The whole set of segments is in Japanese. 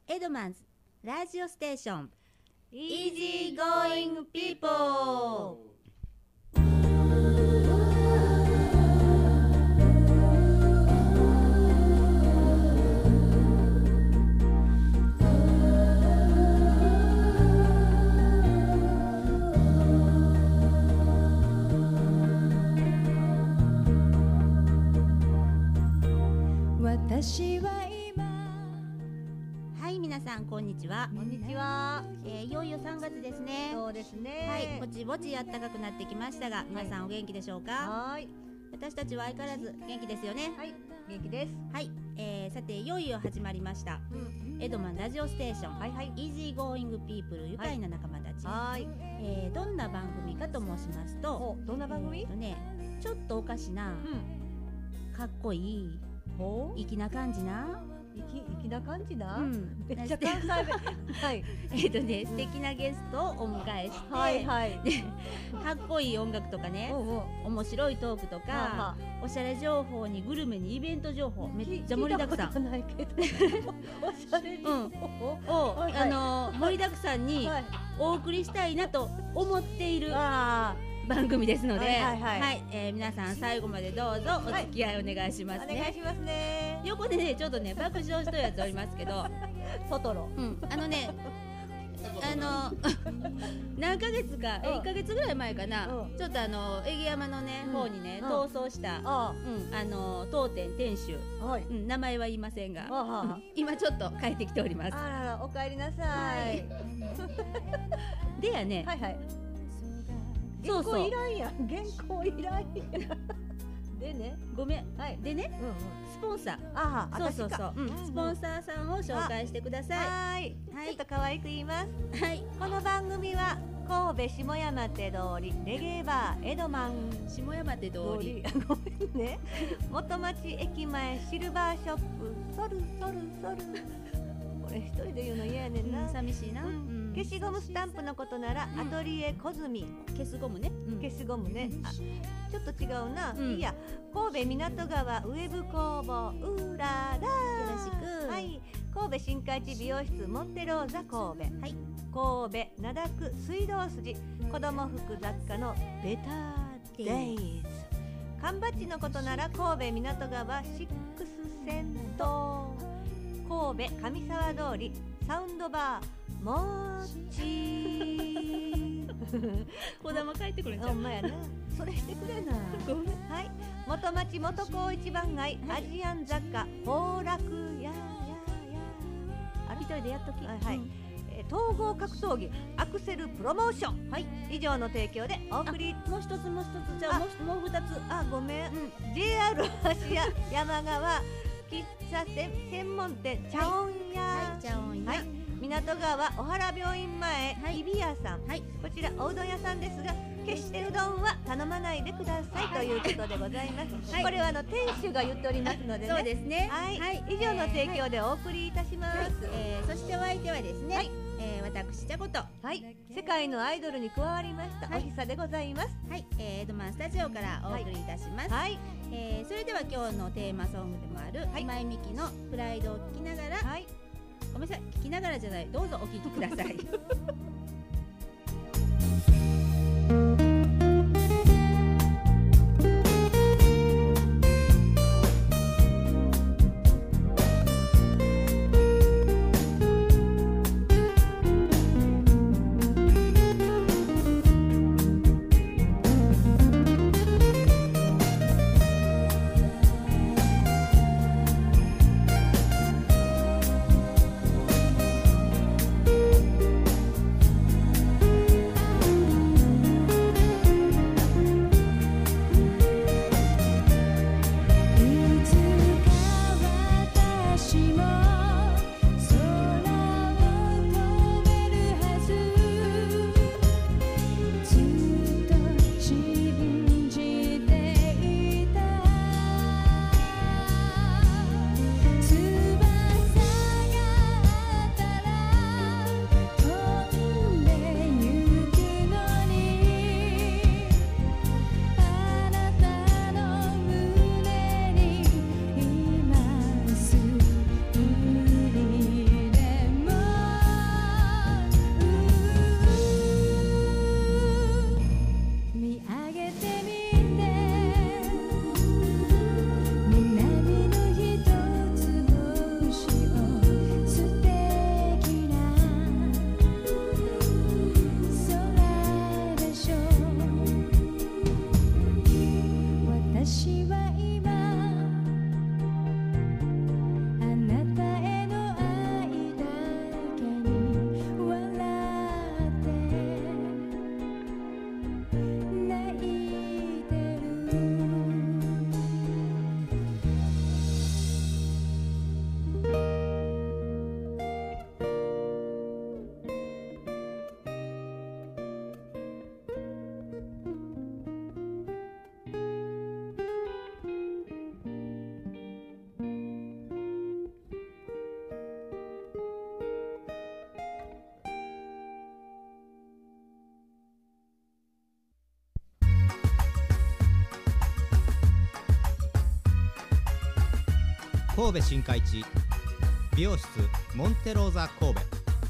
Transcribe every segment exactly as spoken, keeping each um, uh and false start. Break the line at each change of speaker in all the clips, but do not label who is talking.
エドマンズラジオステーション
Easy Going People。
私は今はい皆さんこんにちは。
こんにちは。
えー、いよいよさんがつですね。
そうですね。
はい、ぼちぼち暖かくなってきましたが、皆さんお元気でしょうか。
はい。
私たちは相変わらず元気ですよね。
はい、元気です。
はい、えー、さていよいよ始まりました、うん、エドマンラジオステーション、はいはい、Easy Going People 愉快な仲間たち。はい、えー、どんな番組かと申しますと、
どんな番組？
えーとね、ちょっとおかしな、うん、かっこいい粋な感じな
粋な感じな、
うん、
めっちゃ関西弁はい
えっとね素敵なゲストをお迎えして、
はいはい、
かっこいい音楽とかね、おうおう面白いトークとか、ははおしゃれ情報にグルメにイベント情報めっちゃ盛りだくさん。
聞いたことないけどおしゃれ情報、うん、
を、はいはい、あのー、盛りだくさんにお送りしたいなと思っている、はい番組ですので、はいはいはいはい、えー、皆さん最後までどうぞお付き合いお願いしますね。
お願いしますね。
横でねちょっとね爆笑してるやつおりますけど、
トトロ、
うん、あのねあの何ヶ月か、えいっかげつぐらい前かな、うん、ちょっとあの恵山のね、うん、方にね逃走した、うん、あの当店店主、はいうん、名前は言いませんが、うん、今ちょっと帰ってきております。
あららお帰りなさい。
でやね、
はいはい原稿いらんやん原稿いらんやんでね
ごめん、はい、でね、うんうん、スポンサーああそうそうそう、うん、スポンサーさんを紹介してください。
はい、はい、ちょっと可愛く言います。
はい、
この番組は神戸下山手通りレゲエバーエドマン
下山手通り
ごめんね元町駅前シルバーショップソルソルソルこれ一人で言うの嫌やねんな、
うん、寂しいな、
うん消しゴムスタンプのことなら、うん、アトリエコズミ
消すゴムね、
うん、消すゴムね、あちょっと違うな、うん、いいや神戸港川ウェブ工房うららよ
ろしく、
はい、神戸新海地美容室モンテローザ神戸、はい、神戸灘区水道筋子供服雑貨のベターデイズ缶バッジのことなら神戸港川シックス銭湯神戸上沢通りサウンドバーもちー
こだま帰ってくれちゃう。
ほんまやな。それしてくれな。
ごめん。
はい。元町元高一番街、はい、アジアン雑貨宝楽ややや。
あ一人でやっとき。
はいはい。うんえー、統合格闘技アクセルプロモーション。はい。以上の提供でお送り。
もう一つもう一つじゃあもうもう二つ。
あごめん。うん、ジェイアール 芦屋山川喫茶店専門店茶音屋。
はい。茶音屋。はい
港川小原病院前、はい、日比谷さん、はい、こちらおうどん屋さんですが決してうどんは頼まないでくださいということでございます、はい、これはあの店主が言っておりますのでね
そうですね、
はいはい、以上の提供でお送りいたします、はい
えー、そしてお相手はですね、はいえー、私ちゃこと、
はい、世界のアイドルに加わりました、はい、おひさでございます
はい、えー、エドマンスタジオからお送りいたします、はいえー、それでは今日のテーマソングでもある、はい、今井美樹のプライドを聞きながら、はいごめんなさい聞きながらじゃないどうぞお聞きください
神戸新海地美容室モンテローザ神戸。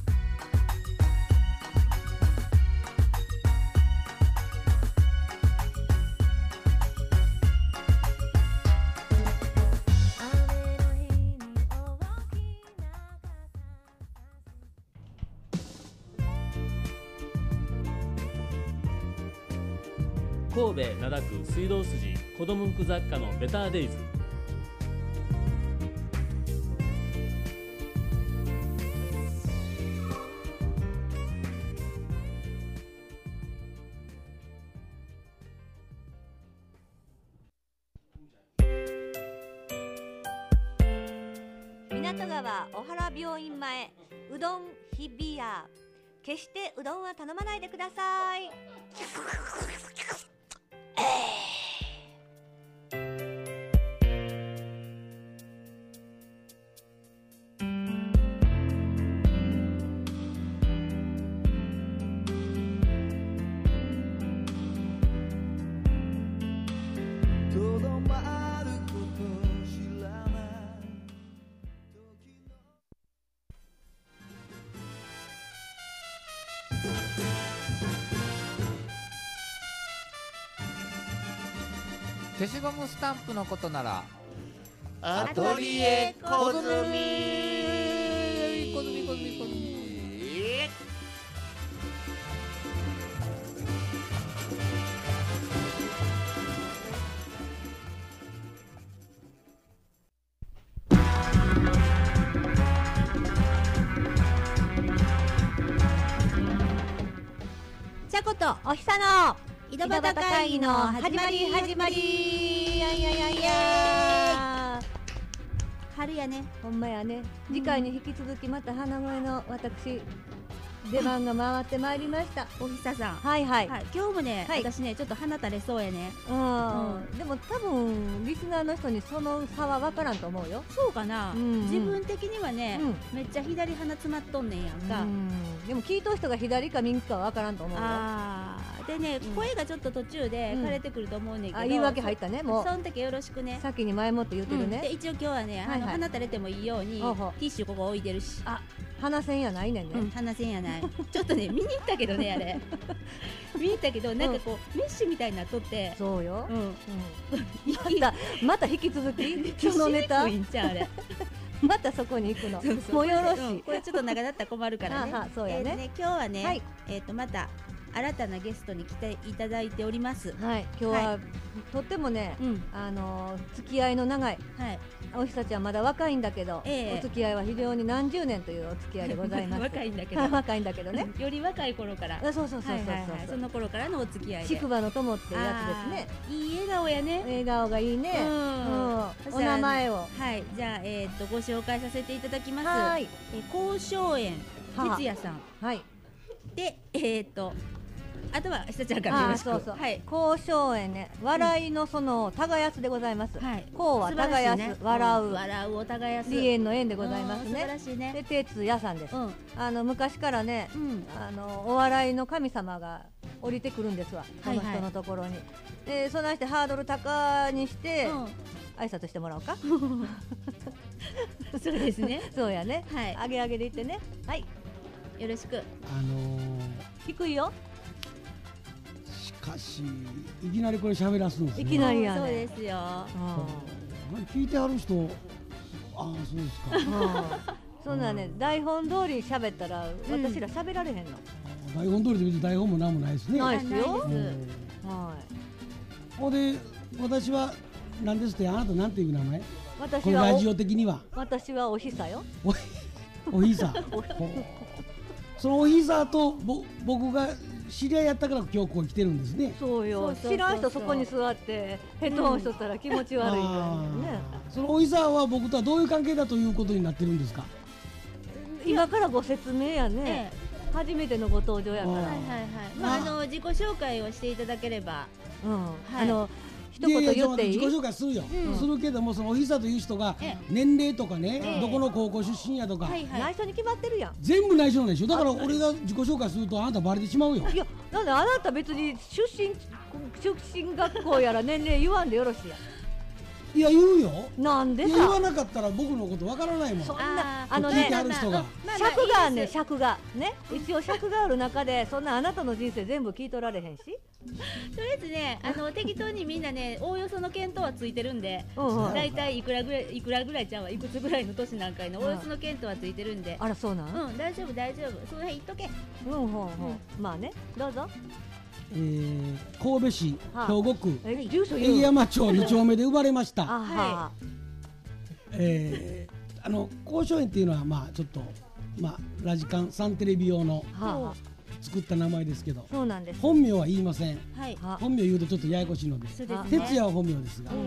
神戸灘区水道筋子ども服雑貨のベターデイズ。
港川小原病院前うどん日比谷。決してうどんは頼まないでください。
消しゴムスタンプのことなら
アトリエコズミ
コズミコズミコズミ。
ちゃことおひさの
井戸端会議の始まり始まり。いやいやいやいや。春やね。
ほんまやね。次回に引き続きまた花声の私出番が回ってまいりました。
おひささん。
はいはい。
はい、今日もね、
はい、
私ねちょっと鼻垂れそうやね。
うん。うん、でも多分リスナーの人にその差は分からんと思うよ。
そうかな。うんうん、自分的にはね、うん、めっちゃ左鼻詰まっとんねんやんか。うん、
でも聞いとる人が左か右かは分からんと思うよ。
ああ。でね、うん、声がちょっと途中で枯れてくると思うねんけど、うん、
あ、言い訳入ったね。もう
その時よろしくね。
先に前もって言ってるね。
うん、で一応今日はね、はいはい、あの鼻垂れてもいいようにティッシュここ置いてるし。
あ、鼻線やないねんね。
うん、鼻線やない。ちょっとね見に行ったけどねあれ。見に行ったけどなんかこう、うん、メッシュみたいになっとって。
そうよ。うんうん、またまた引き続きそのネタ。いいんちゃうあれ。またそこに行くの。そうそうもうよろしい、うん。
これちょっと長だったら困るからね。
ははそうやね。
えー、ね今日はね、はい、えっ、ー、とまた。新たなゲストに来ていただいております。
はい、今日は、はい、とってもね、うん、あの付き合いの長い、はい、おひさちゃんまだ若いんだけど、えー、お付き合いは非常に何十年というお付き合いでございます。
若いんだけど、
若いんだけどね。
より若い頃から。
そうそうそうそうそう、はいはいはい、
その頃からのお付き合いで。
宿場の友っていうやつですね。
いい笑顔やね。
笑顔がいいね。うん。うん、お名前を。
はい、じゃあえっ、ー、とご紹介させていただきます。はい。え交渉園哲也さん。はい。でえっ、ー、と。あとはひさちゃんからよろしく。
そうそう、はい、交渉園ね、笑いのその耕すでございます。はい、こうは耕す、笑う、
笑うを耕す、
梨園の園でございますね。
素晴らしいね。
で哲也さんです。あの昔からね、あのお笑いの神様が降りてくるんですわ、その人のところに。でそんなしてハードル高にして挨拶してもらおうか。
そうですね。
そうやね。はい、あげあげで言ってね。はい、
よろしく。
あの
低いよ。
しかしいきなりこれ喋らすんですね。
いきなりやね。
そうですよ。
聞いてはる人、ああそうですか。
そんなね、台本通り喋ったら私ら喋られへんの。
台本通りで別に台本もなんもないですね。
ないですよ。はい。
ほんで私は何ですって、あなたなんていう名前？
私は
ラジオ的には。
私はおひさよ。
おひさ。そのおひさとぼ僕が知り合いやったから今日ここ来てるんですね。
そうよ。知らん人そこに座ってヘッドホンしとったら気持ち悪いよね。
そのおひさは僕とはどういう関係だということになってるんですか？
今からご説明やね。初めてのご登場やから。はいはいはい。
まああの自己紹介をしていただければ。
うん。あの。一言言っていい？
自己紹介するよ、うん、するけども、そのおひさという人が年齢とかね、ええ、どこの高校出身やとか、はい
はい、内緒に決まってるやん。
全部内緒なんでしょ。だから俺が自己紹介するとあなたバレてしまうよ。
いや、なんであなた別に出身出身学校やら年齢言わんでよろしいやん。
いや言うよ。
なんでさ
言わなかったら僕のことわからないもん。
そんな
あ
あのね
聞いてある人が
尺があんねん尺がね一応尺がある中でそんなあなたの人生全部聞いとられへんし。
とりあえずね、あの適当にみんなね、おおよその見当はついてるんで、
うんうん
だいたいいくらぐらいいくらぐらいちゃうわ、いくつぐらいの年なんかいのおおよその見当はついてるんで、
あらそうなん。
うん大丈夫大丈夫、その辺言っとけ。
うんうんうんまあねどうぞ。
えー神戸市
はあ
兵庫区
え住所言う。
江山町に丁目で生まれました。
あは
えーあの交渉園っていうのはまあちょっとまあラジカンサンテレビ用の
は
作った名前ですけど、
そうなんです。
本名は言いません。
はい。
は
本名言うとちょっとややこしいので、
そうですね。
哲也は本名ですが、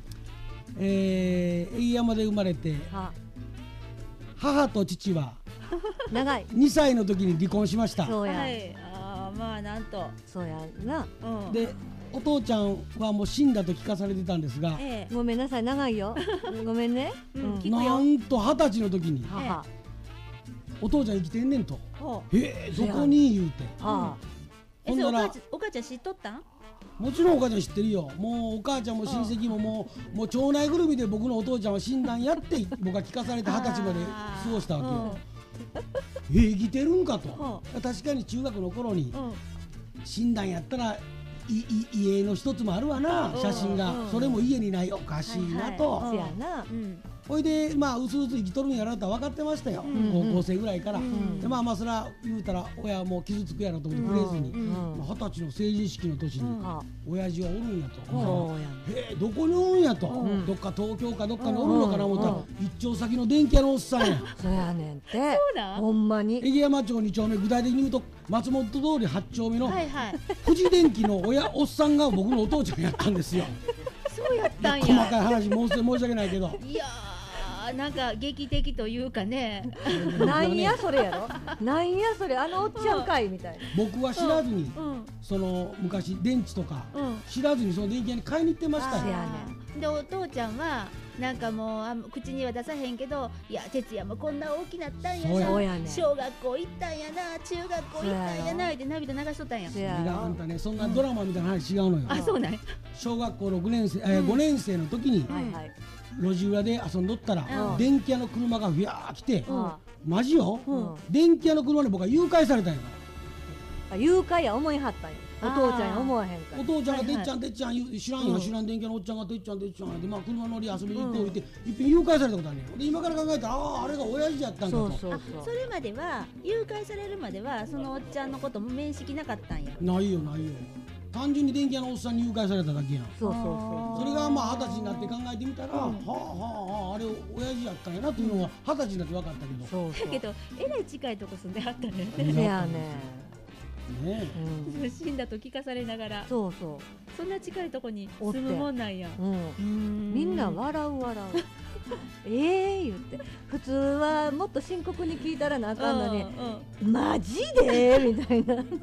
えー、江山で生まれて
は
母と父は
長い。
にさいの時に離婚しました。
そうや、
はい。ああまあなんと。
そうやな。
うん。
でお父ちゃんはもう死んだと聞かされてたんですが、
ええ。
ごめんなさい長いよ。ごめんね。
うん
うん
聞くよ
なんと二十歳の時に
は
お父ちゃん生きてんねんと、
ほ
えー、どこに言うて、
はは
え、それお
ほんなら
母ちゃんお母ちゃん知っとったん？
もちろんお母ちゃん知ってるよ。もうお母ちゃんも親戚ももうもう町内ぐるみで僕のお父ちゃんは死んだんやって僕は聞かされて二十歳まで過ごしたわけよ。えー、生きてるんかと。確かに中学の頃に
うん。
死んだんやったらいい家の一つもあるわな、
うん
写真が、
うん
それも家にないおかしいなと、
はい
せやな。
うん。
ほいでまあうすうす生きとるんやろとは分かってましたよ、
ん
高校生ぐらいから、
ん
でまあまあそれは言うたら親はもう傷つくやろと思ってくれずに、
うん
まあ二十歳の成人式の年に、
うん
は
親父はおるんやと、
そうや
へえどこにおるんやと、
ん
どっか東京かどっかにおるのかな思ったら、
うん
一丁先の電気屋のおっさんや
そうやねんて。
そうなん
ほんまに。
江山町に丁目、具体的に言うと松本通りはち丁目の
はいはい。
富士電機の親おっさんが僕のお父ちゃんやったんですよ。
そうやったん
細
や。
かい話申し申し訳ないけど、
いやーなんか劇的というかね。
なんやそれやろ。なんやそれあのおっちゃんかいみたいな。
僕は知らずに、
うん。
その昔電池とか、
うん。
知らずにその電気屋に買いに行ってましたよ。
せやね
でお父ちゃんはなんかもうあ口には出さへんけど、いや哲也もこんな大きなったんや
そうや
な、
そうやねん。
小学校行ったんやな、中学校行ったんやなって涙流しとったんや。
せや
いやあん
ろ。
たねそんなドラマみたいな話違うのよ。
あ、そうなんや。
小学校ろくねん生、えーごねん生の時に
はいはい。
路地裏で遊んどったら、
うん
電気屋の車がふやー来て、
うん
マジよ、
うん
電気屋の車で僕は誘拐されたんや。
あ誘拐や思いはったんや。お父ちゃんや思わへんから。
お父ちゃんが
はいはい
てっちゃんてっちゃん言う知らんよ、
うん
知らん電気屋のおっちゃんがてっちゃんてっちゃんでまあ車乗り遊びに行こうって、いっぺん誘拐されたことあるねん。で今から考えたらあああれが親父やったんかと。
そうそう
あ、
そ。
そうれまでは誘拐されるまではそのおっちゃんのことも面識なかったんや。
ないよないよ。単純に電気屋のおっさんに誘拐されただけやん。
そうそうそ
それがまあ二十歳になって考えてみたら、はあはあはああれ親父やったんやなというのは二十歳になって分かったけど、
う。そうそう。
だけどえらい近いとこ住んではったね。
うん
せやね
ね
ん。うん。
死んだと聞かされながら、
そうそ
そんな近いとこに
おって
住むもんなんや。
う。うん。
み
みんな笑う笑う。ええ言って普通はもっと深刻に聞いたらなあかんのにマジでみたいな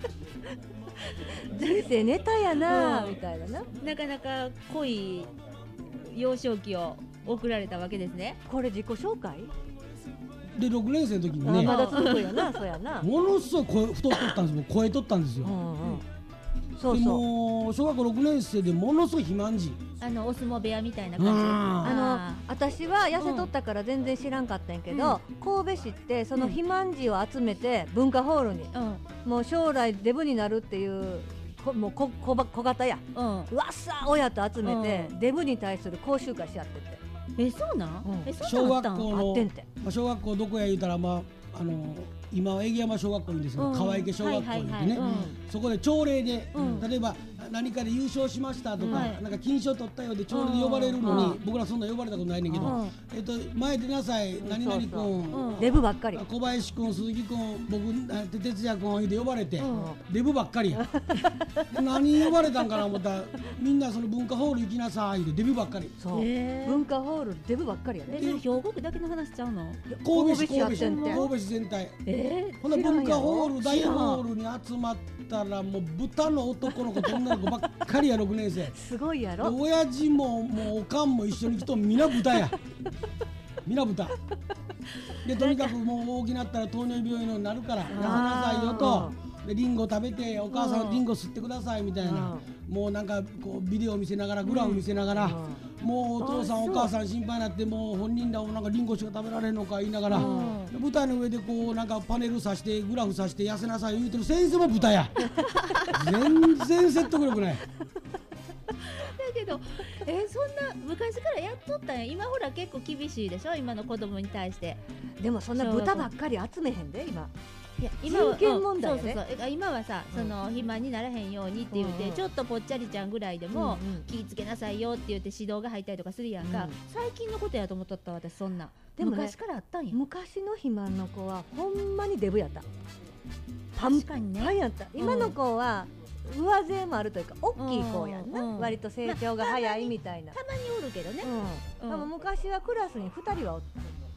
人生ネタやな
うん
みたいなな。
なかなか濃い幼少期を送られたわけですね。
これ自己紹介？
でろくねん生の時にね、
あまだ続くよな。そうやな。
ものすごい声太っとったんですよ。声取ったんですよ。
うんうん。そう
で
そう。
もう小学校ろくねん生でものすごい肥満児。
あのお相撲部屋みたいな
うん
感じ。
あの私は痩せとったから全然知らんかったんやけど、神戸市ってその肥満児を集めて文化ホールに、
うん
もう将来デブになるっていうこもうこ小ば小型や
うん。
わっさ親と集めて、
う
デブに対する講習会しやってて
え、そうなん？
うん
え、そ
小
んなんあったん？
学校の
あってんて。
まあ小学校どこや言うたらまああの今は江山小学校いいんですけど、
うん
川池小学校に行ってね、
はいはいはい
そこで朝礼で、
うん
例えば何かで優勝しましたとか、
はい
なんか金賞取ったようで朝礼で呼ばれるのに、
うん
僕らそんな呼ばれたことないねんけど、
うん
えっと前出なさい何々君、
そうそう
うん
デブばっかり。
小林君鈴木君僕あ哲也君で呼ばれて、
うん
デブばっかりや何呼ばれたんかな思ったらみんなその文化ホール行きなさいでデブばっかり。
そう、
へー
文化ホールデブばっかりや
え、
ね。
それ兵庫区だけの話ちゃうの？
神戸市
神戸市や
神戸市
ってんて
神戸市全体
え
ほんな
知らんやろ
文化ホール大
知らん
ホールに集まったらもう豚の男の子と女の子ばっかりやろくねん生
すごいや
で
ろ。
親父ももうおかんも一緒に来とん皆豚や皆豚でとにかくもう大きなったら糖尿病になるから痩せなさいよとでリンゴ食べてお母さんリンゴ吸ってくださいみたいな、もうなんかこうビデオ見せながらグラフ見せながら、もうお父さんお母さん心配になって、もう本人らもなんかリンゴしか食べられんのか言いながら、舞台の上でこうなんかパネルさしてグラフさして痩せなさい言うてる先生も豚や全然説得力ない。
だけどえそんな昔からやっとったんや。今ほら結構厳しいでしょ、今の子供に対して。
でもそんな豚ばっかり集めへんで今。
いや今は
人権問題ね、
うん、そうそうそう、今はさ、その肥満にならへんようにって言って、うん、ちょっとぽっちゃりちゃんぐらいでも、うんうん、気ぃつけなさいよって言って指導が入ったりとかするやんか、うん、最近のことやと思っとった私そんな。でも、ね、昔からあったんや。
昔の肥満の子はほんまにデブやった。パンパンやった、ね、今の子は、うん、上背もあるというか大きい子やんな、うんうん、割と成長が早いみたいな、
まあ、たまにおるけどね、
うんうん、でも昔はクラスにふたりはおった。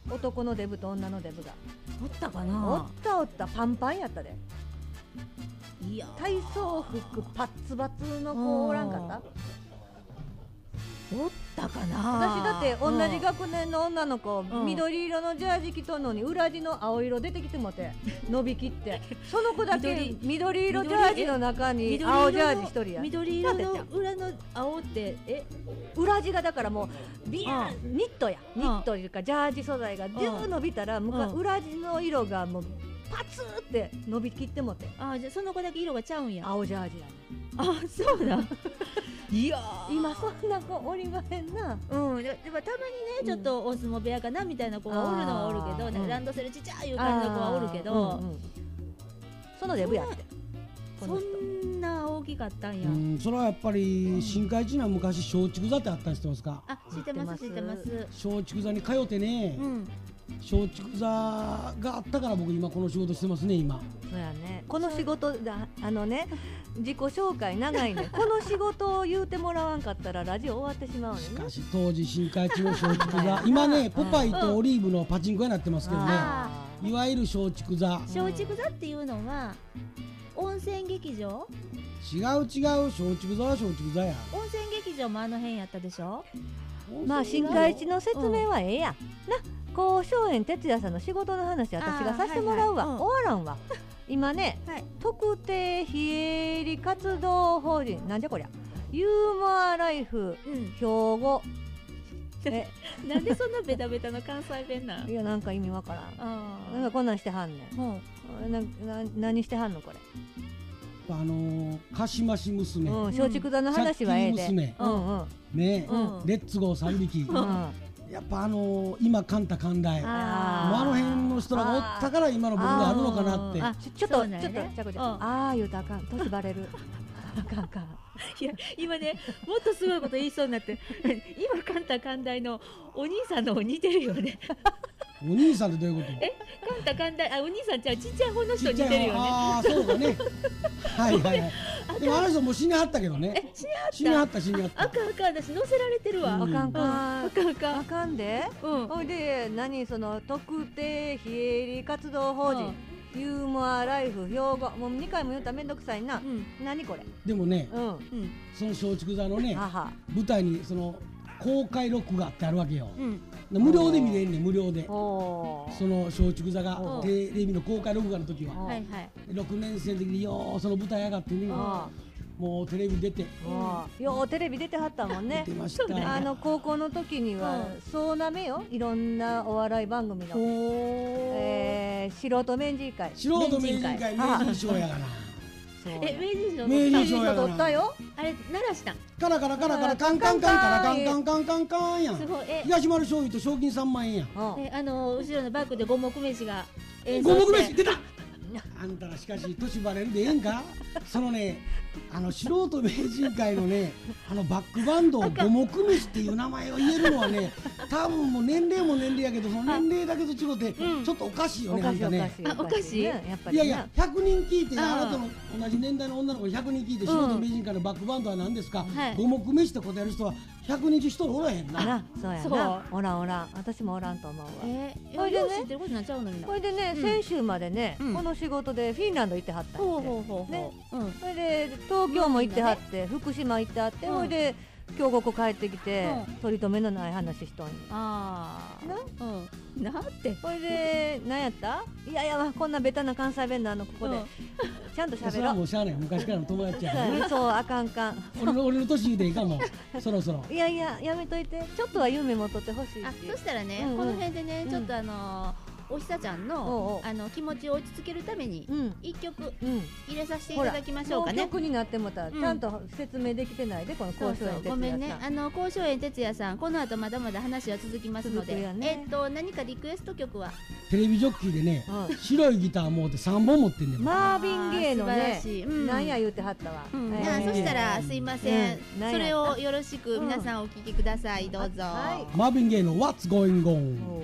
男のデブと女のデブが
おったかな。
おったおった、パンパンやったで。いや体操服パッツバツの子おらんかった？
おったかな。
私だって同じ学年の女の子、うん、緑色のジャージ着とんのに裏地の青色出てきてもて伸びきってその子だけ 緑, 緑色ジャージの中に青ジャージ一人や。
緑色の裏の青ってえ
裏地がだからもうビヤーニットや、ニットというかジャージ素材がギュー伸びたら、裏地の色がもうパツーって伸びきってもて。
あ、じゃあその子だけ色がちゃうんや。
青ジャージや。
あ、そうだいや
今そんな子おりまへんな。
うん、でもたまにね、ちょっとお相撲部屋かなみたいな子がおるのはおるけど、ね、ランドセルちっちゃいいう感じの子はおるけど、うんうん、
そのデブやって
そんな大きかったんや。
うん、それはやっぱり新海地には昔松竹座ってあったん知ってますか？
あ、知ってます知ってます。
松竹座に通ってね、うん、松竹座があったから僕今この仕事してますね。今
そうやね、この仕事だ、あのね自己紹介長いねこの仕事を言うてもらわんかったらラジオ終わってしまうねん。
しかし当時新海地の松竹座今ねポパイとオリーブのパチンコになってますけどね、いわゆる松竹座。
松竹座っていうのは温泉劇場？
違う違う、松竹座は松竹座や。
温泉劇場もあの辺やったでしょ。
まあ新海地の説明はええや、うん、な、こう松園哲也さんの仕事の話私がさせてもらうわ、はいはい、終わらんわ今ね、はい、特定非営利活動法人なんじゃこりゃユーモアライフ、うん、兵庫
えなんでそんなベタベタの関西弁なん？
いやなんか意味わからん。あなんかこんなんしてはんねん、うん、なな何してはんのこれ。
あのー、かしまし娘、
うん、松竹座の話はええで、
娘、うんうん、ね、うん、レッツゴー三匹、うん、やっぱあのー、今カンタ寛大、あ, あの辺の人らがおったから今の僕があるのかなって。
あちょちょっと、ね、ちょっとちゃこちゃん、ああ言うたらあかん、年バレるあかんあかん。
いや今ねもっとすごいこと言いそうになって今カンタ寛大のお兄さんの方似てるよね
お兄さんってどういうこと？
え、カンタ寛大、あ、お兄さんちゃう、ちっちゃい方の人似てるよね。
ああ、そうだねはいはいはいでもあの人もう死にはったけどね。
え、死にはった
死にはった死にはった。
あかんあかん、私乗せられてるわ。
あかんあかん、
あかんあかん
あかんで、ほいで何その特定非営利活動法人ユーモアライフ兵庫、もうにかいも言ったらめんどくさいな、うん、何これ。
でもね、うん、その松竹座のね舞台にその公開録画ってあるわけよ、うん、無料で見れんねん、無料で。その松竹座がテレビの公開録画の時はろくねん生の時にようその舞台上がってね、もうテレビ出て、
うん、ようテレビ出てはったもんね。
出てました。
あの高校の時には、うん、そうなめよ、いろんなお笑い番組の、えー、素人名人会、
素人名人会名人賞やがな
え、名人賞
名人賞やが
取ったよ。
あれ鳴らした。
カラカラカラカラカンカンカンカラカンカンカンカンカンやん。すごい。東丸醤油と賞金さんまんえんやん。
え、あの後ろのバックで五目飯が
演奏して。五目飯出た。あんたらしかし年バレるでええんかそのね、あの素人名人会のね、あのバックバンドを五目飯っていう名前を言えるのはね、多分もう年齢も年齢やけど、その年齢だけと違ってちょっとおかしいよね、あんたね。
あ、おかしい。いや
いや、ひゃくにん聞いて、あなたの同じ年代の女の子ひゃくにん聞いて、素人名人会のバックバンドは何ですか、五目飯って答える人はひゃくにん中ひとりおらへんな。
そうやな、おらんおらん、私もおらんと思うわ。
これでね、
これでね、先週までね、この仕事でフィンランド行ってはったんで、それで東京も行ってはって、福島行ってはって、それで今日ここ帰ってきて取り留めのない話しとんに。
ああ、うん、なんて。
それで何やった？いやいやこんなベタな関西弁なのここでちゃんと喋
それは
ろう。
もうしゃあない、昔からの友達やからね。
そうあかんかん。
俺の俺の年でいいかも、そろそろ。
いやいややめといて。ちょっとは夢も取ってほしいし。
あ、そしたらね、
うんうん
この辺でね、
うん
ちょっとあのーおひさちゃんの
おうおう
あの気持ちを落ち着けるために
うん
一曲
うん。
入れさせていただきましょうかね。
もう曲になってもた、
ん
ちゃんと説明できてないでこの
そう
交渉園哲也さん。
そうごめんね、あの交渉園哲也さん、この後まだまだ話は続きますので、
続くよね
えっと何かリクエスト曲は
テレビジョッキーでね、
うん
白いギター持ってさんぼん持ってんねん。
マービン・ゲイの
あー素晴ら
ね
しい、うん
なんや言うてはったわ。
うん
えー
じゃあそしたらすいません、
うんなんや
それをよろしく皆さんお聞きください、どうぞ。
は
マービン・ゲイの What's Going On。
おう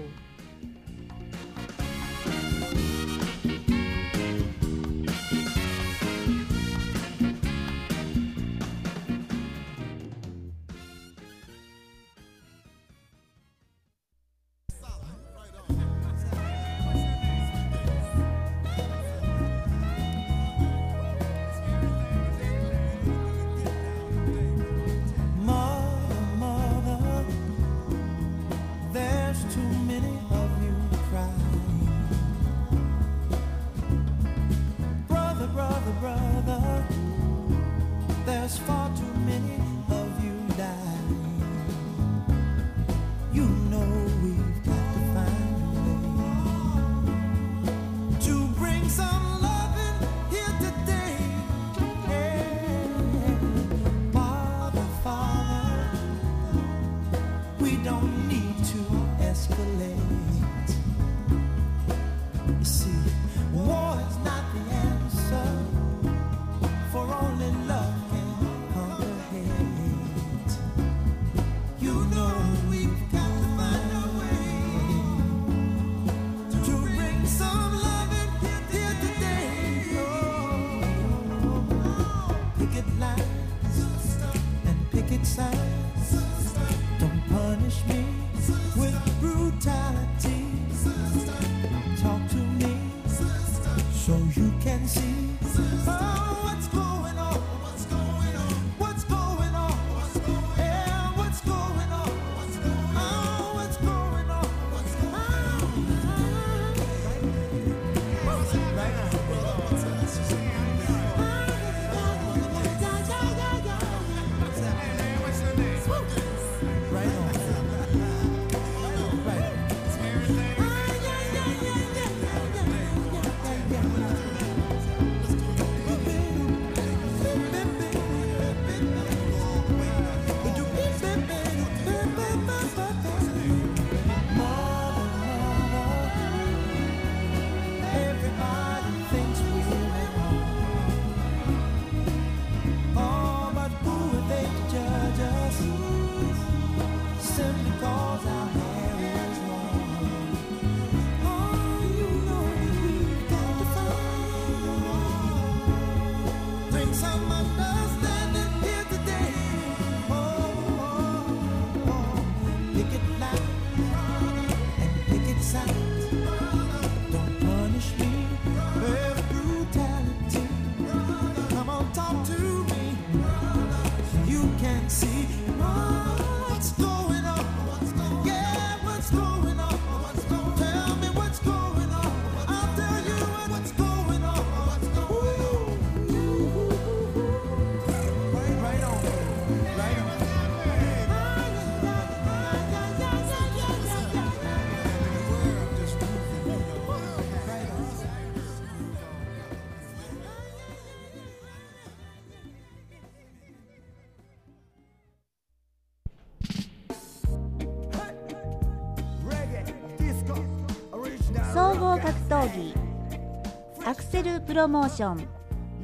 総合格闘技アクセルプロモーション。
涼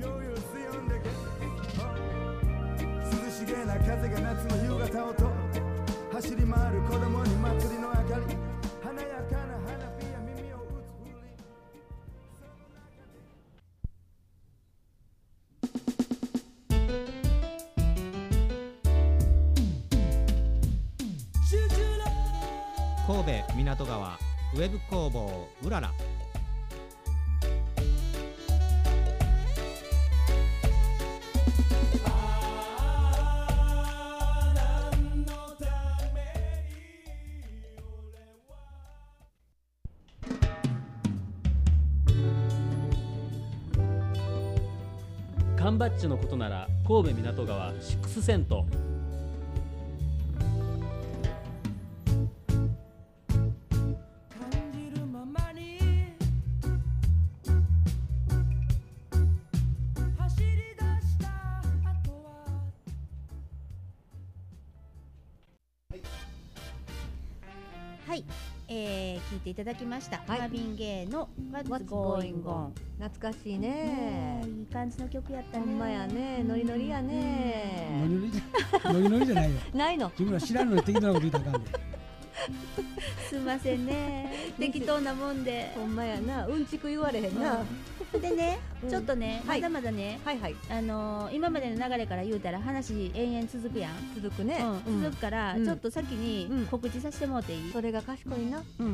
しげな風が夏の夕方をと走り回る子供に祭りの明かり、華やかな花火や耳を打つ風鈴。
神戸港川ウェブ工房うらら。
缶バッジのことなら神戸港川シックスセント。
はい、えー、聞いていただきました、
はい、
マービン・ゲイの What's
What's
Going
Going
On。
懐かしいね。
いい感じの曲やったね。
ほんまやね、ノリノリやね。
ノリノリじゃノリノリじゃないよ。
ないの。
自分ら知らんのに適当なこと言ったらあかんで。
すいませんね、適当なもんで。
ほんまやな、うんちく言われへんな。
でね、
うん、
ちょっとね、
はい、
まだまだね、
はいはい、
あのー、今までの流れから言うたら話延々続くやん。
続くね、
うん、続くから、うん、ちょっと先に告知させてもらっていい？
それが賢いな。
うんうんうん、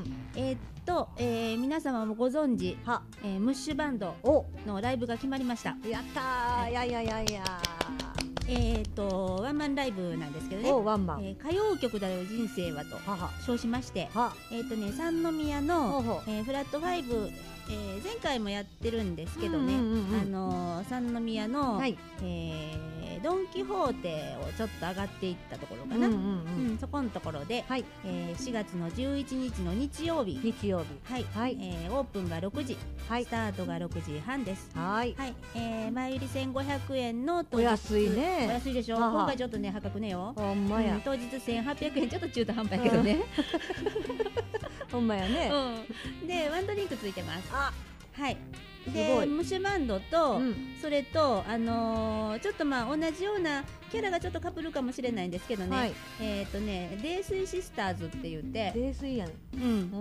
えー、っと、えー、皆様もご存知、は、えー、ムッシュバンドのライブが決まりました。
やったー、はい、いやいやいやいや
えー、とワンマンライブなんですけどね、
ワンマン、
えー、歌謡曲だよ人生はと称しまして、ははえーとね、三宮のほうほう、えー、フラットファイブ、えー、前回もやってるんですけどね、うんうんうん、あのー、三宮の、はい、えー、ドン・キホーテをちょっと上がっていったところかな、うんうんうんうん、そこのところで、はい、えー、しがつのじゅういちにちの日曜日、
日曜日、
はいはい、えー、オープンがろくじ、はい、スタートがろくじはんです。はい、はい、えー、前売りせんごひゃくえんの当日、お安いね、お安いでしょ。はは、今回ちょっとね破格ねよ。ほんまや、うん、当日せんはっぴゃくえん、ちょっと中途半端やけどね、
うん、ほんまやね、
うん、でワンドリンクついてます。あ、はい、でムッシュバンドと、うん、それと、あのー、ちょっとまあ同じようなキャラがちょっとかぶるかもしれないんですけどね、はい、えっ、ー、とね泥酔シスターズって言って
泥酔やね、
うん、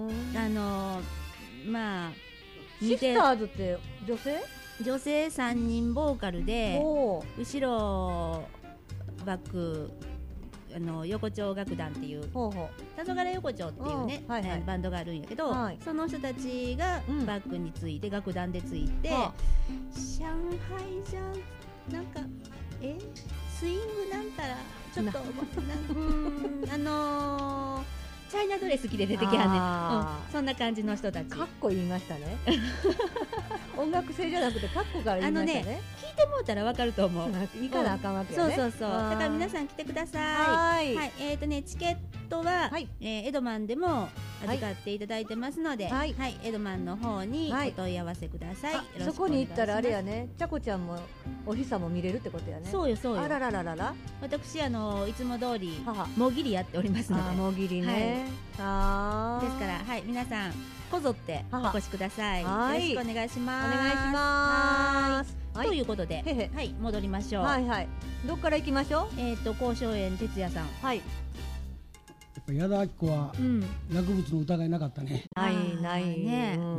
あのー、まあ
シスターズって女性
女性さんにんボーカルで後ろバックあの横丁楽団っていう黄昏横丁っていうね、はいはい、バンドがあるんやけど、はい、その人たちがバックについて、うん、楽団でついて、はあ、上海じゃなんかえスイングなんたらちょっとうんあのーチャイナドレス着て出てきはんねん、うん、そんな感じの人たち。
かっこ言いましたね音楽性じゃなくてかっこから言いましたね。あのね、
聞いてもうたらわかると思う。
行かなあかんわけよね、
うん、そうそうそう。だから皆さん来てください。はい、はい、えっ、ー、とねチケットは、はい、えー、エドマンでも預かっていただいてますので、はい、はい、エドマンの方にお問い合わせください。はい、
そこに行ったらあれやね、ちゃこちゃんもお日さも見れるってことやね。
そうよそうよ。
あららららら。
私あのいつも通りもぎりやっておりますので。
あ、もぎりね。
はい、あですから、はい、皆さんこぞってお越しください。はい、よろしくお願いします。
お願いします。
はい、ということで、へへ、はい、戻りましょう。
はいはい。どっから行きましょう。
えっ、ー、と交渉園哲也さん。はい。
やっぱ矢田亜希子は、うん、薬物の疑いなかったね。
ないないね。うん。うん、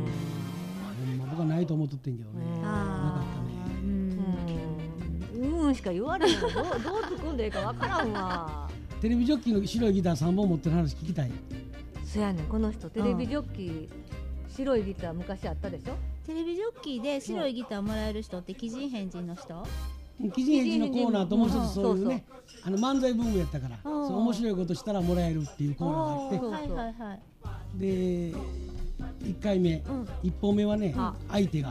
まあ僕はないと思っとってんけどね。なかったね。
うん。うんしか言われへん。どうどう突っ込んでいいかわからんわ。
テレビジョッキーの白いギターさんぼん持ってる話聞きたい。
そやねん、この人テレビジョッキー白いギター昔あったでしょ。
テレビジョッキーで白いギターもらえる人って奇人変人の人？
奇人変人のコーナーともう一つそういうね、あの漫才ブームやったから、そう面白いことしたらもらえるっていうコーナーがあって、はいはいはい、でいっかいめ、うん、いっぽんめはね、相手が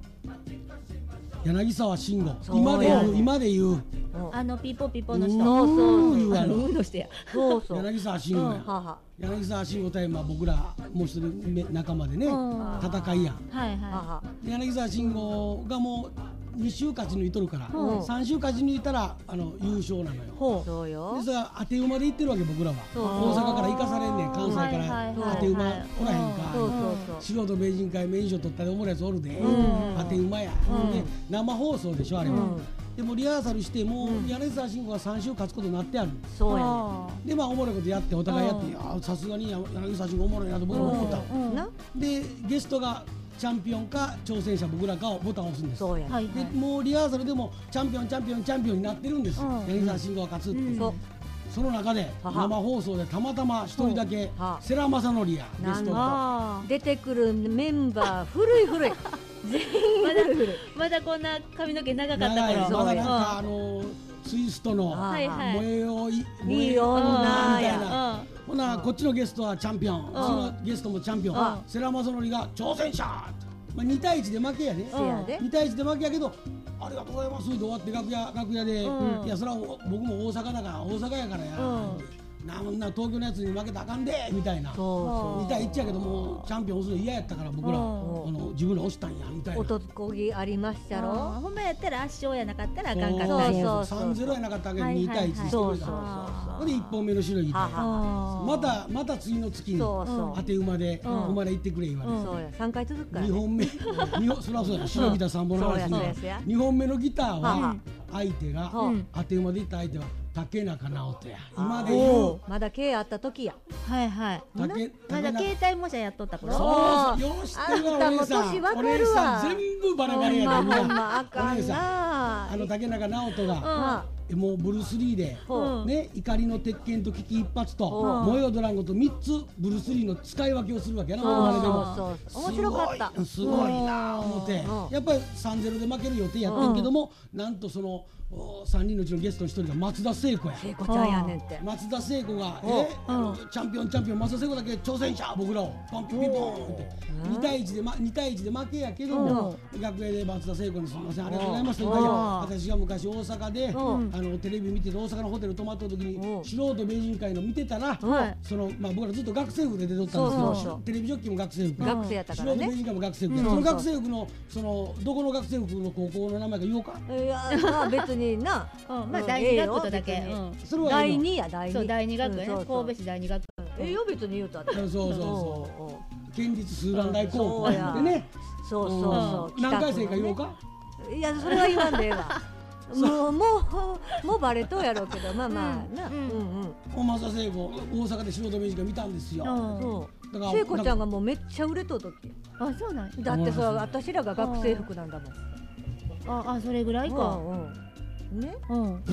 柳沢慎吾、今で言う今で言う
あのピポピポの人、
そうそう
いうあのの人や、
そうそう柳沢慎吾や。柳沢慎吾対まあ僕らもう一人仲間でね戦いやん。はいはい。柳沢慎吾がもうに週勝ち抜いとるから、さん週勝ち抜いたらあの優勝なのよ。そうよ。でそれは当て馬で行ってるわけ僕らは。大阪から行かされんねん、関西から当て馬おらへんか。素人名人会名人賞取ったらおもろいやつおるで、当て馬や。で生放送でしょあれは。でもリハーサルしてもう柳沢慎吾がさん週勝つことになってある。そうやね。でまあおもろいことやってお互いやって、あさすがに柳沢慎吾おもろいなと僕も思った。でゲストがチャンピオンか挑戦者僕らかをボタンを押すんです。そうやね。でもうリハーサルでもチャンピオンチャンピオンチャンピオンになってるんです。柳沢慎吾が勝つって。その中で生放送でたまたま一人だけ世良公則やゲストが
出てくるメンバー古い古い。全員
まだまだこんな髪の毛長かった頃、
まだなんかあのツイストの燃えよいいい女みたいな。ほなこっちのゲストはチャンピオン、そのゲストもチャンピオン、世良公則が挑戦者。 まあ、にたいいちで負けやね、
うん、
にたいいちで負けやけどありがとうございますで終わって楽屋楽屋で、うん、いやそれは僕も大阪だから大阪やからや、うん、なんな東京のやつに負けたらあかんでみたいなにたいいちやけどもチャンピオン押すの嫌やったから僕ら、うん、あの自分ら押したんやみたいな
男気ありましたろ。
ほんまやったら圧勝やなかったらあかんかったんや。
さんたいゼロやなかったけどにたいいちしてくれたからでいっぽんめの白いてまたまた次の月に当て馬でお前ら行ってくれ言われて
そうやさんかい続くから
にほんめそりゃそうや白ギターさんぼんの話ねにほんめのギターは相手が当て馬で行った相手は竹中直人や今で言う
まだ経あった時や
はいはいまだ携帯模写やっとった頃
そうよしってるわお姉さんお姉さん全部バラバラやでみんなお姉さんあの竹中直人がもうブルース・リーで、ね、怒りの鉄拳と危機一髪と燃えよドランゴとみっつブルース・リーの使い分けをするわけやな
面白かった
すごいな思ってやっぱり さんたいゼロ で負ける予定やってんけどもなんとそのさんにんのうちのゲストのひとりが松田聖子や
聖子ちゃんやねんって
松田聖子がえチャンピオンチャンピオン松田聖子だけ挑戦者僕らをポンピピポンってにたいいちでにたいいちで負けやけども楽屋で松田聖子にすみませんありがとうございますと私が昔大阪であのテレビ見てて大阪のホテル泊まった時に素人名人会の見てたらそのまあ僕らずっと学生服で出とったんですけどテレビジョッキーも学生服
学生やったからね
素人名人会も学生服その学生服のそのどこの学生服の高校の名前か言おうか
いやまあ別にな
まあ第二学部だけ
だいにやだいに
そうだいに学部ね神戸市だいに学部
えよ別に言うたって
そうそうそう県立スーラン大高校でね
そうそうそう
何回生か言おうか
いやそれは言わんでええわもうもうもうバレとうやろうけどまあまあな
お松田聖子大阪で素人名人会見たんですよ
だから聖子ちゃんがもうめっちゃ売れとう時
あそうなん
だってさ私らが学生服なんだもん
ああそれぐらいか
ね、
うん、もう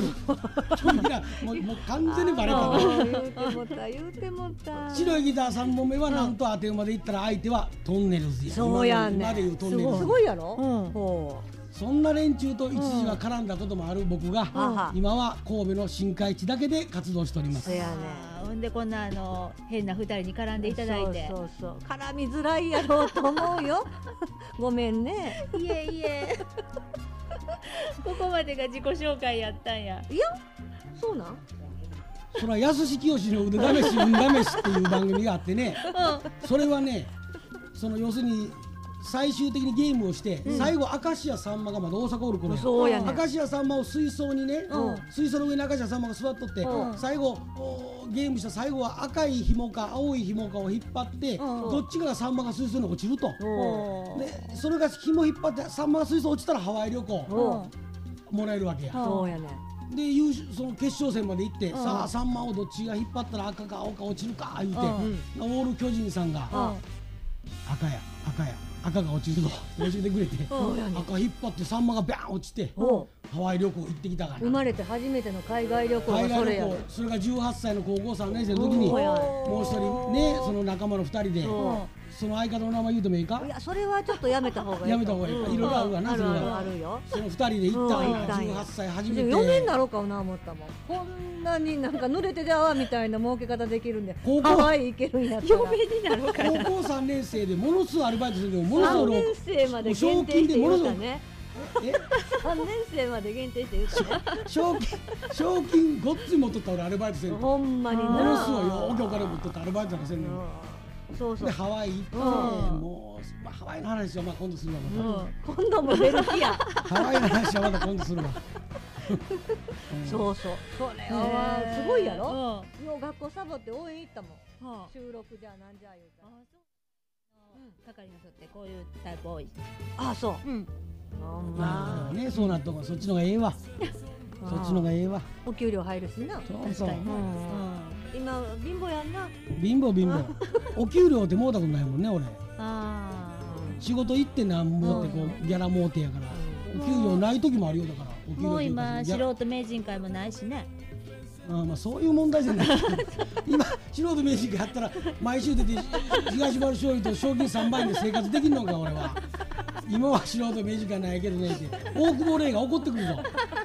完全にバレた
言うてもった言うてもった
白いギターさんぼんめはなんと当て馬でいったら相手はトンネルズや
そうやね
今でいうトンネルズ
すごいやろ、
うん、そんな連中と一時は絡んだこともある僕が、うん、今は神戸の新海地だけで活動しております。
そうやね
ほんでこんなあの変なふたりに絡んでいただいて
そうそうそう絡みづらいやろうと思うよごめんね
いえいえここまでが自己紹介やったんや
いやそうなん
それは安志清の腕試し運試しっていう番組があってね、うん、それはねその要するに最終的にゲームをして、うん、最後明石家さんまがまだ大阪おる頃や
そうやね
明石家さんまを水槽にね、うん、水槽の上に明石家さんまが座っとって、うん、最後ゲームした最後は赤い紐か青い紐かを引っ張って、うん、どっちかがさんまが水槽に落ちると、うん、でそれが紐引っ張ってさんまが水槽落ちたらハワイ旅行、うん、もらえるわけや、
そうやね
でその決勝戦まで行って、うん、さあさんまをどっちが引っ張ったら赤か青か落ちるか言うて、うん、オール巨人さんが、うん、赤や赤や赤が落ちると教えてくれて赤引っ張ってサンマがバーン落ちてハワイ旅行行ってきたから
生まれて初めての海外旅行がそれやね
それがじゅうはっさいの高校さんねん生の時にもう一人ねその仲間のふたりでその相方の名前言うてもいいか
いやそれはちょっとやめた方がいい
やめた方がいいかいろいろあるわなそれは
あるよ
そのふたりで行ったんやじゅうはっさい初めて
よねんになろうかな思ったもんこんなになんか濡れてで泡みたいな儲け方できるんでハワイ行けるんやったら
嫁になろうかな
高校さんねん生でものすごいアルバイトするけどものすごい
さんねん生まで限定して言うたねさんねん生まで限定して言うたね
賞金賞金ごっつい持っとった俺アルバイトせんの
ほんまにな
ものすごいよお金持っとったアルバイトなんかせんの
そうそう
でハワイ行ってもう、まあ、ハワイの話はまあ今度するわま
た、うん、今度も出る気や
ハワイの話はまた今度するわ
うん、そうそうそれはすごいやろ、うん、もう学校サボって応援行ったもん、はあ、収録じゃなんじゃ言うたら
係の人ってこういうタイプ多い
ああそう、うん、
まあねそうなっとこそっちのがええわそっちのがええわ
お給料入るしな
そうそう、うん、
今貧乏やんな
貧乏貧乏お給料ってもうたことないもんね俺あ仕事行ってなんぼってこうギャラもうてやから、うん、お給料ない時もあるよだからお給料
もう今素人名人会もないしね
ああまあそういう問題じゃない今素人名人会やったら毎週出て東丸醤油と賞金さんばいで生活できんのか俺は今は素人名人会ないけどねって大久保玲が怒ってくるぞ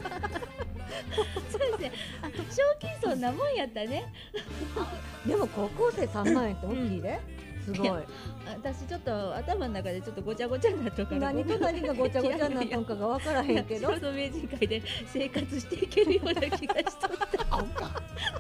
そうですね賞金そんなもんやったね
でも高校生さんまんえんって大きいで、うん、 すごい。
私ちょっと頭の中でちょっとごちゃごちゃになったから
何と何がごちゃごちゃになったのかが分からへんけど
素人名人会で生活していけるような気がしとった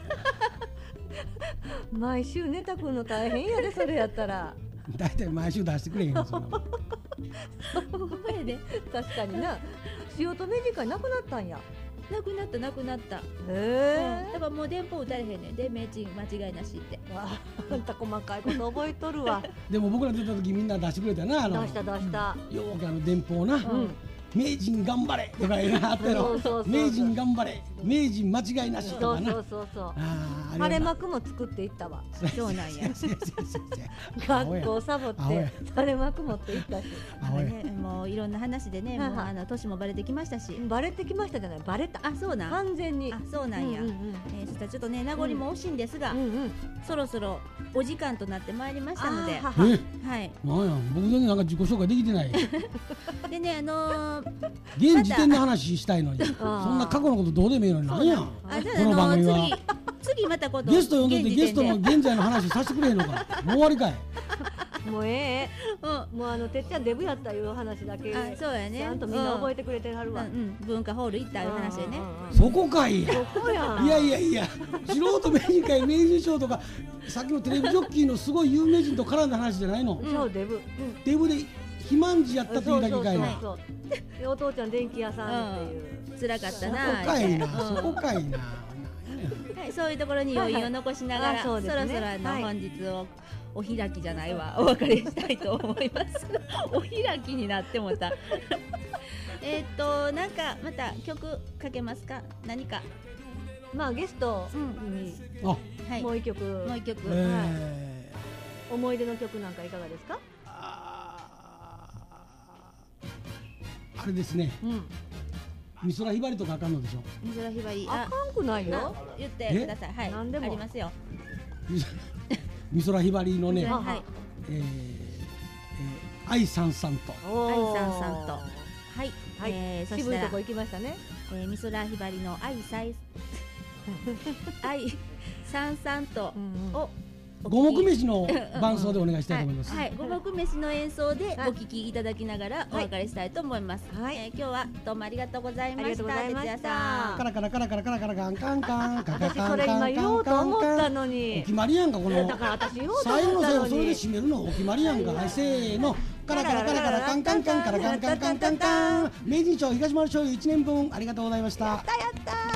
毎週ネタくんの大変やでそれやったら
だいたい毎週出してくれへんよそんな
ほんまやで
確かにな素人名人会なくなったんや
なくなったなくなった。へ
え、
うん、だからもう電報打たれへんねんで名人間違いなしって。
わあんた細かいこと覚えとるわ
でも僕ら出た時みんな出してくれたなあの
出した出した
ようけあの電報な、
うん
名人頑張れとか言うなあったろ名人頑張れ名人間違いなしとかな
そうそうそうそう
あ
晴れ幕も作っていったわ
そうなんや
学校サボって晴れ幕持っていったし
ね、もういろんな話でねもうあの年もバレてきましたし
バレてきましたじゃないバレた
あそうなん
完全に
あそうなんや、うんうんうんえー、そしたらちょっとね名残も惜しいんですが、うんうんうん、そろそろお時間となってまいりましたので
は
はい
なんや僕全然なんか自己紹介できてない
でねあのー
現時点の話したいのにそんな過去のことどうでもいいのになんや
あじゃあこの番組は次, 次またこと
ゲスト呼んでてゲストの現在の話させてくれへんのかもう終わりかい
もうええ、うん、もうあのてっちゃんデブやったいう話だけ
あそうやね
ちゃんとみんな覚えてくれてはるわ、
うんうん、文化ホール行ったいう話でね
そこかいや
そこや
いやいやいや素人名人会名人賞とかさっきのテレビジョッキーのすごい有名人と絡んだ話じゃないの、
うん、そうデブ、うん、
デブで肥満児やったというだけかいな
そうそうそうお父ちゃん電気屋さんっていう、
うん、辛かったな
そこかいな、うん、そこかいな
はい、そういうところに余韻を残しながら、はいはいね、そろそろあの、はい、本日をお開きじゃないわお別れしたいと思いますお開きになってもたえっとなんかまた曲かけますか何か
まあゲストに、うん、はい、もう一曲
もう一曲、
えーはい、思い出の曲なんかいかがですか
あれですね、うん美空ひばりとかあかんのでしょ
美空ひばり
あかんくないよ
言ってくださいはい何でもありますよ
美空ひばりのね、
はい
えーえー、愛さんさんと
愛さんさんとはい、
はいえー、そしたら渋いとこ行きましたね、
えー、美空ひばりの愛さい愛さんさんとを
五目飯の伴奏でお願いしたいと思います。
はい、五目飯の演奏でお聞きいただきながらお別れしたいと思います。
はい、
えー、今日はどうもありがとうございました。
哲也
さん。
カラカラカラカラカラカラカンカンカンカカカンカンカンカン。
私それ今言おうと思ったのに。
お決まりやんかこの。
だから私言おうと
最後
思ったのに。
の最後それで締めるのお決まりやんか。はい、せーの。カラカラカラカラカンカンカンカラカンカンカンカンカン。名人賞東丸醤油いちねんぶんありがとうございました。
やったやったー。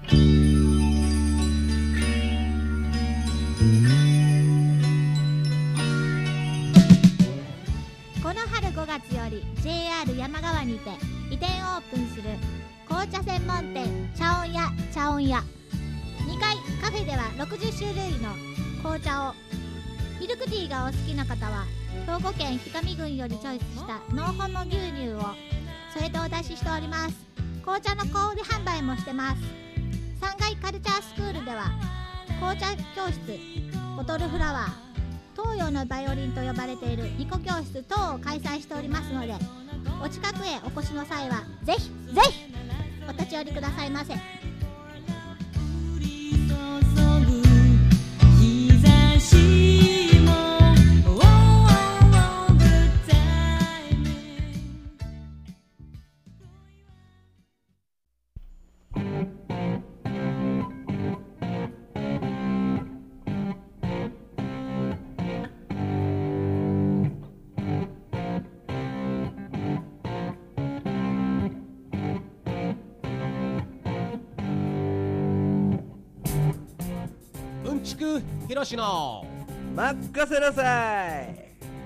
この春ごがつより ジェイアール 山川にて移転オープンする紅茶専門店茶音屋茶音屋。にかいカフェではろくじゅっしゅるいの紅茶を、ミルクティーがお好きな方は兵庫県氷上郡よりチョイスしたノーホモ牛乳を添えてお出ししております。紅茶の小売販売もしてます。さんがいカルチャースクールでは紅茶教室、ボトルフラワー、東洋のバイオリンと呼ばれているニコ教室等を開催しておりますので、お近くへお越しの際はぜひぜひお立ち寄りくださいませ。
うんちくひろしの
任せなさい。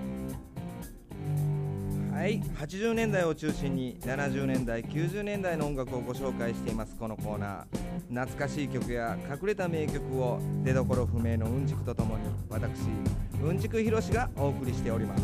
はい、はちじゅうねんだいを中心にななじゅうねんだいきゅうじゅうねんだいの音楽をご紹介しています。このコーナー、懐かしい曲や隠れた名曲を出どころ不明のうんちくとともに私うんちくひろしがお送りしております。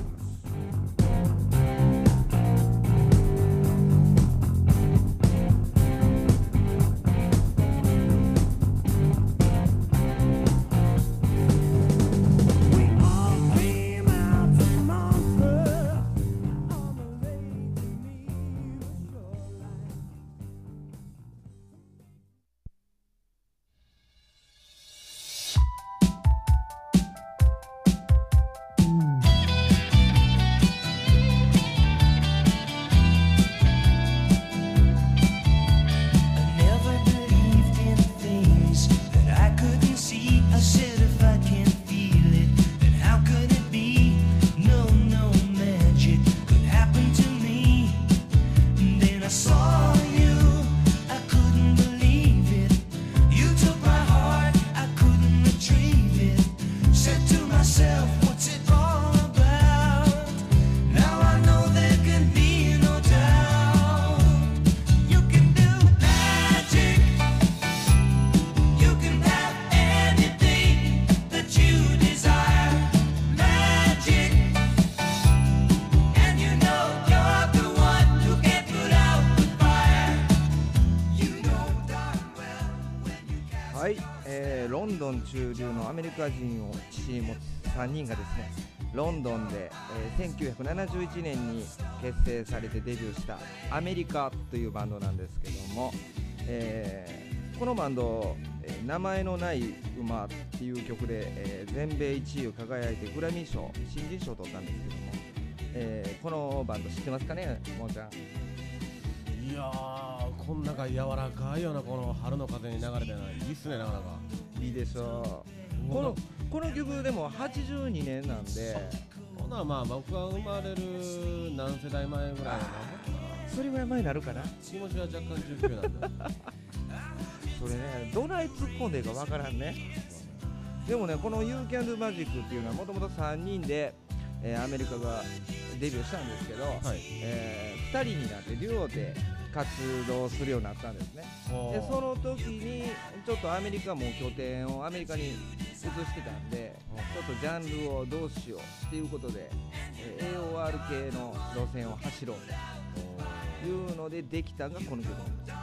中流のアメリカ人を父に持つさんにんがですね、ロンドンで、えー、せんきゅうひゃくななじゅういちねんに結成されてデビューしたアメリカというバンドなんですけども、えー、このバンド、えー、名前のない馬っていう曲で、えー、全米いちいを輝いてグラミー賞新人賞を取ったんですけども、えー、このバンド知ってますかね、もーちゃん。
いやー、こんなか柔らかいようなこの春の風に流れてない、いいっすね、なかなか
いいでしょう。このこの曲でもはちじゅうにねんなんで、
ほなまあ僕が生まれる何世代前ぐらいの
それぐらい前になるかな。
気持ちは若干じゅうきゅうなんだ
それね、どない突っ込んでいいかわからんね。でもね、この You Can Do Magic っていうのはもともとさんにんで、えー、アメリカがデビューしたんですけど、はい、えー、ふたりになってデュオで活動するようになったんですね。でその時にちょっとアメリカも拠点をアメリカに移してたんで、ちょっとジャンルをどうしようっていうことで、えー、エーオーアール 系の路線を走ろうというのでできたのがこの曲なんです。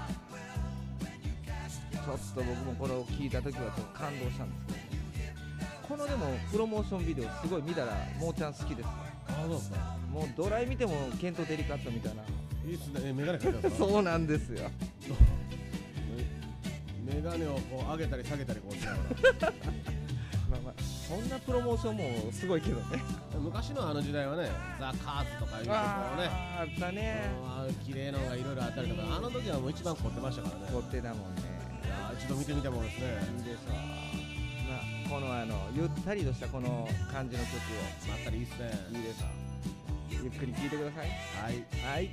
ちょっと僕もこれを聞いた時はちょっと感動したんですけど、ね、このでもプロモーションビデオすごい見たらもーちゃん好きです。
ああ、そうですか。
もうドライ見てもケント・デリカットみたいな。
いいっすね、メガネかけたんですか。
そうなんですよ。
メガネをこう上げたり下げたりこうしながら
まあまあそんなプロモーションもすごいけどね。
昔のあの時代はね、ザ・カーズとかいうところね、
あったね、
綺麗なのがいろいろあったりとか、あの時はもう一番凝ってましたからね。
凝ってたもんね。
一度見てみたもんですね。
いいでしょう。まあこのあのゆったりとしたこの感じの曲を
まったりいいっすね。
いいでしょう。ゆっくり聴いてください。はいはい。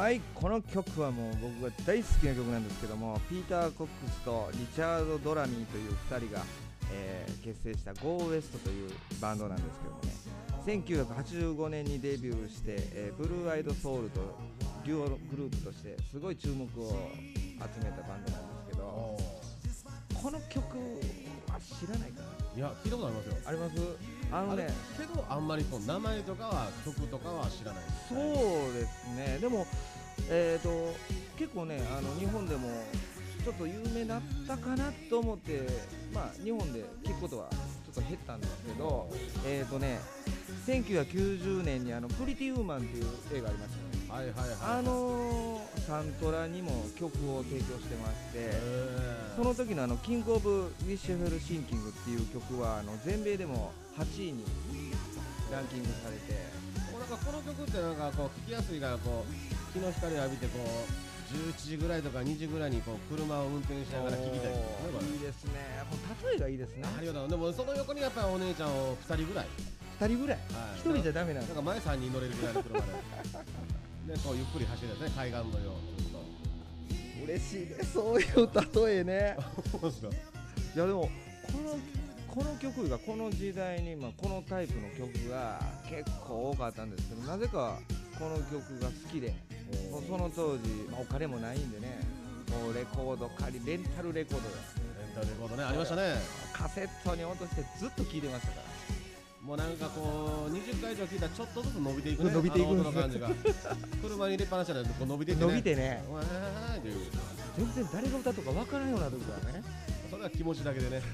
はい、この曲はもう僕が大好きな曲なんですけども、ピーター・コックスとリチャード・ドラミーというふたりが、えー、結成した ゴーウエストというバンドなんですけどもね、せんきゅうひゃくはちじゅうごねんにデビューして、えー、ブルーアイドソウルとデュオグループとしてすごい注目を集めたバンドなんですけど、この曲は知らないかな。
いや、聞いたことありますよ。
あります。あのね、
けどあんまりこう名前とかは曲とかは知らない。
そうですね。でもえーと結構ね、あの日本でもちょっと有名になったかなと思って、まあ日本で聞くことはちょっと減ったんですけど、えーとねせんきゅうひゃくきゅうじゅうねんにあのプリティウーマンっていう映画ありましたね。
はいはいはい。
あのー、サントラにも曲を提供してまして、その時のあのキングオブウィッシュフェルシンキングっていう曲はあの全米でもはちいにランキングされて、
なんかこの曲ってなんかこう聴きやすいからこう日の光を浴びてこうじゅういちじぐらいとかにじぐらいにこう車を運転しながら聴きたいですね。
いいですね。例えがいいですね。
ありがとう。でもその横にやっぱりお姉ちゃんをふたりぐらい
ふたりぐらい、はい、ひとりじゃダメなんです。
なんか前さんにん乗れるぐらいの車ででこうゆっくり走るんですね、海岸のように。
嬉しいね、そういう例えね。いやでもこのこの曲がこの時代に、まあ、このタイプの曲が結構多かったんですけど、なぜかこの曲が好きで、もうその当時、まあ、お金もないんでね、もうレコード借り、レンタルレコード
レンタルレコードね、ありましたね。
カセットに落としてずっと聴いてましたから。
もうなんかこうにじゅっかい以上聴いたらちょっとずつ伸びていくね、
伸びていくんです
の感じが車に入れっぱなしじゃないとこう伸びていってね、
伸びてね、
っていう
全然誰が歌とか分からんような時だね。
それは気持ちだけでね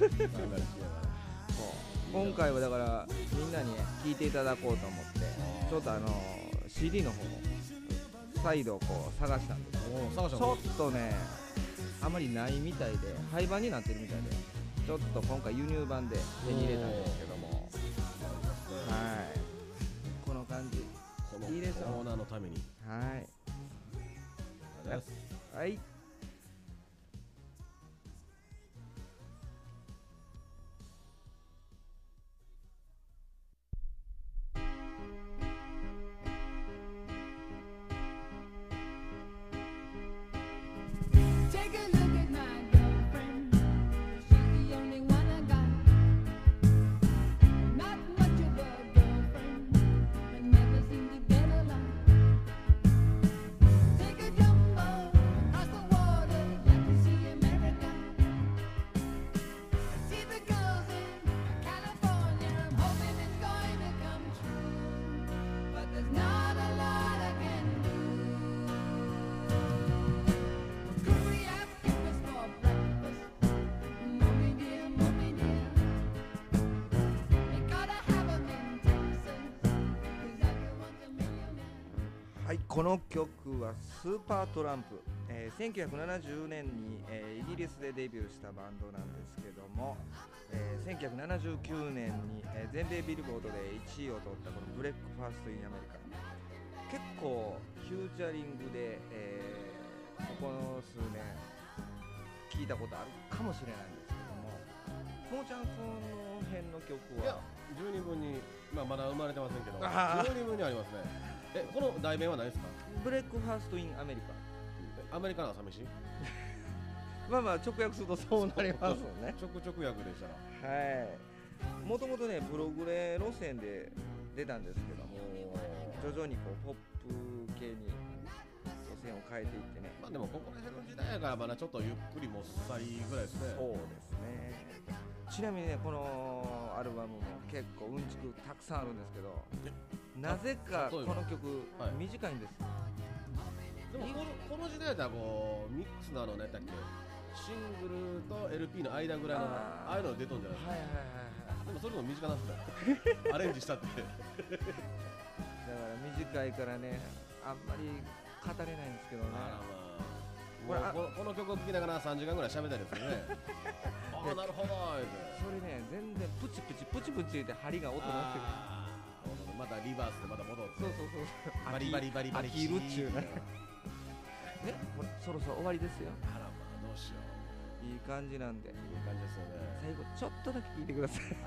今回はだからみんなに聴いていただこうと思って、ちょっとあの シーディー の方を再度こう探したんですけど、ちょっとねあまりないみたいで、廃盤になってるみたいで、ちょっと今回輸入版で手に入れたんですけども、はい、この感じ
この
いいでしょう。
コーナーのために、
はい、
ありがとうございます。
はい。この曲はスーパートランプ、えー、せんきゅうひゃくななじゅうねんに、えー、イギリスでデビューしたバンドなんですけども、えー、せんきゅうひゃくななじゅうきゅうねんに、えー、全米ビルボードでいちいを取ったこのブレックファースト・イン・アメリカ、結構フューチャリングで、えー、ここの数年聞いたことあるかもしれないんですけども、もーちゃんその辺の曲は？いや
十二分に、まあ、まだ生まれてませんけど十二分にありますね。え、この題名は何ですか？
ブレックファースト・イン・アメリカ。
アメリカの朝飯
まあまあ直訳するとそうなりますよね。
直直訳でしたら、
はい、もともとねプログレ路線で出たんですけども、徐々にこうポップ系に路線を変えていってね。
まあでもここら辺の時代やからまだちょっとゆっくりもっさりぐらいですね。
そうですね。ちなみにねこのアルバムも結構うんちくたくさんあるんですけど、なぜかこの曲、はい、短いんです。
でもこの、この時代だったらこうミックスのあの何だっけシングルと エルピー の間ぐらいのああいうの出とんじゃないですか。はいはいはいはい。でもそれでも短なんですねアレンジしたってだ
から短いからねあんまり語れないんですけどね。あ
らまあこ, この曲を聴きながらさんじかんぐらい喋ったりですよねああなるほど
それね全然プチプチプチプチって針が音鳴ってくる。
またリバースでまた戻って
そうそうそう
バリバリバリバリ
飽きるっちゅうねね、そろそろ終わりですよ。
あらまあどうしよう。
いい感じなんで。いい
感じですよね。
最後ちょっとだけ聞いてください。はい。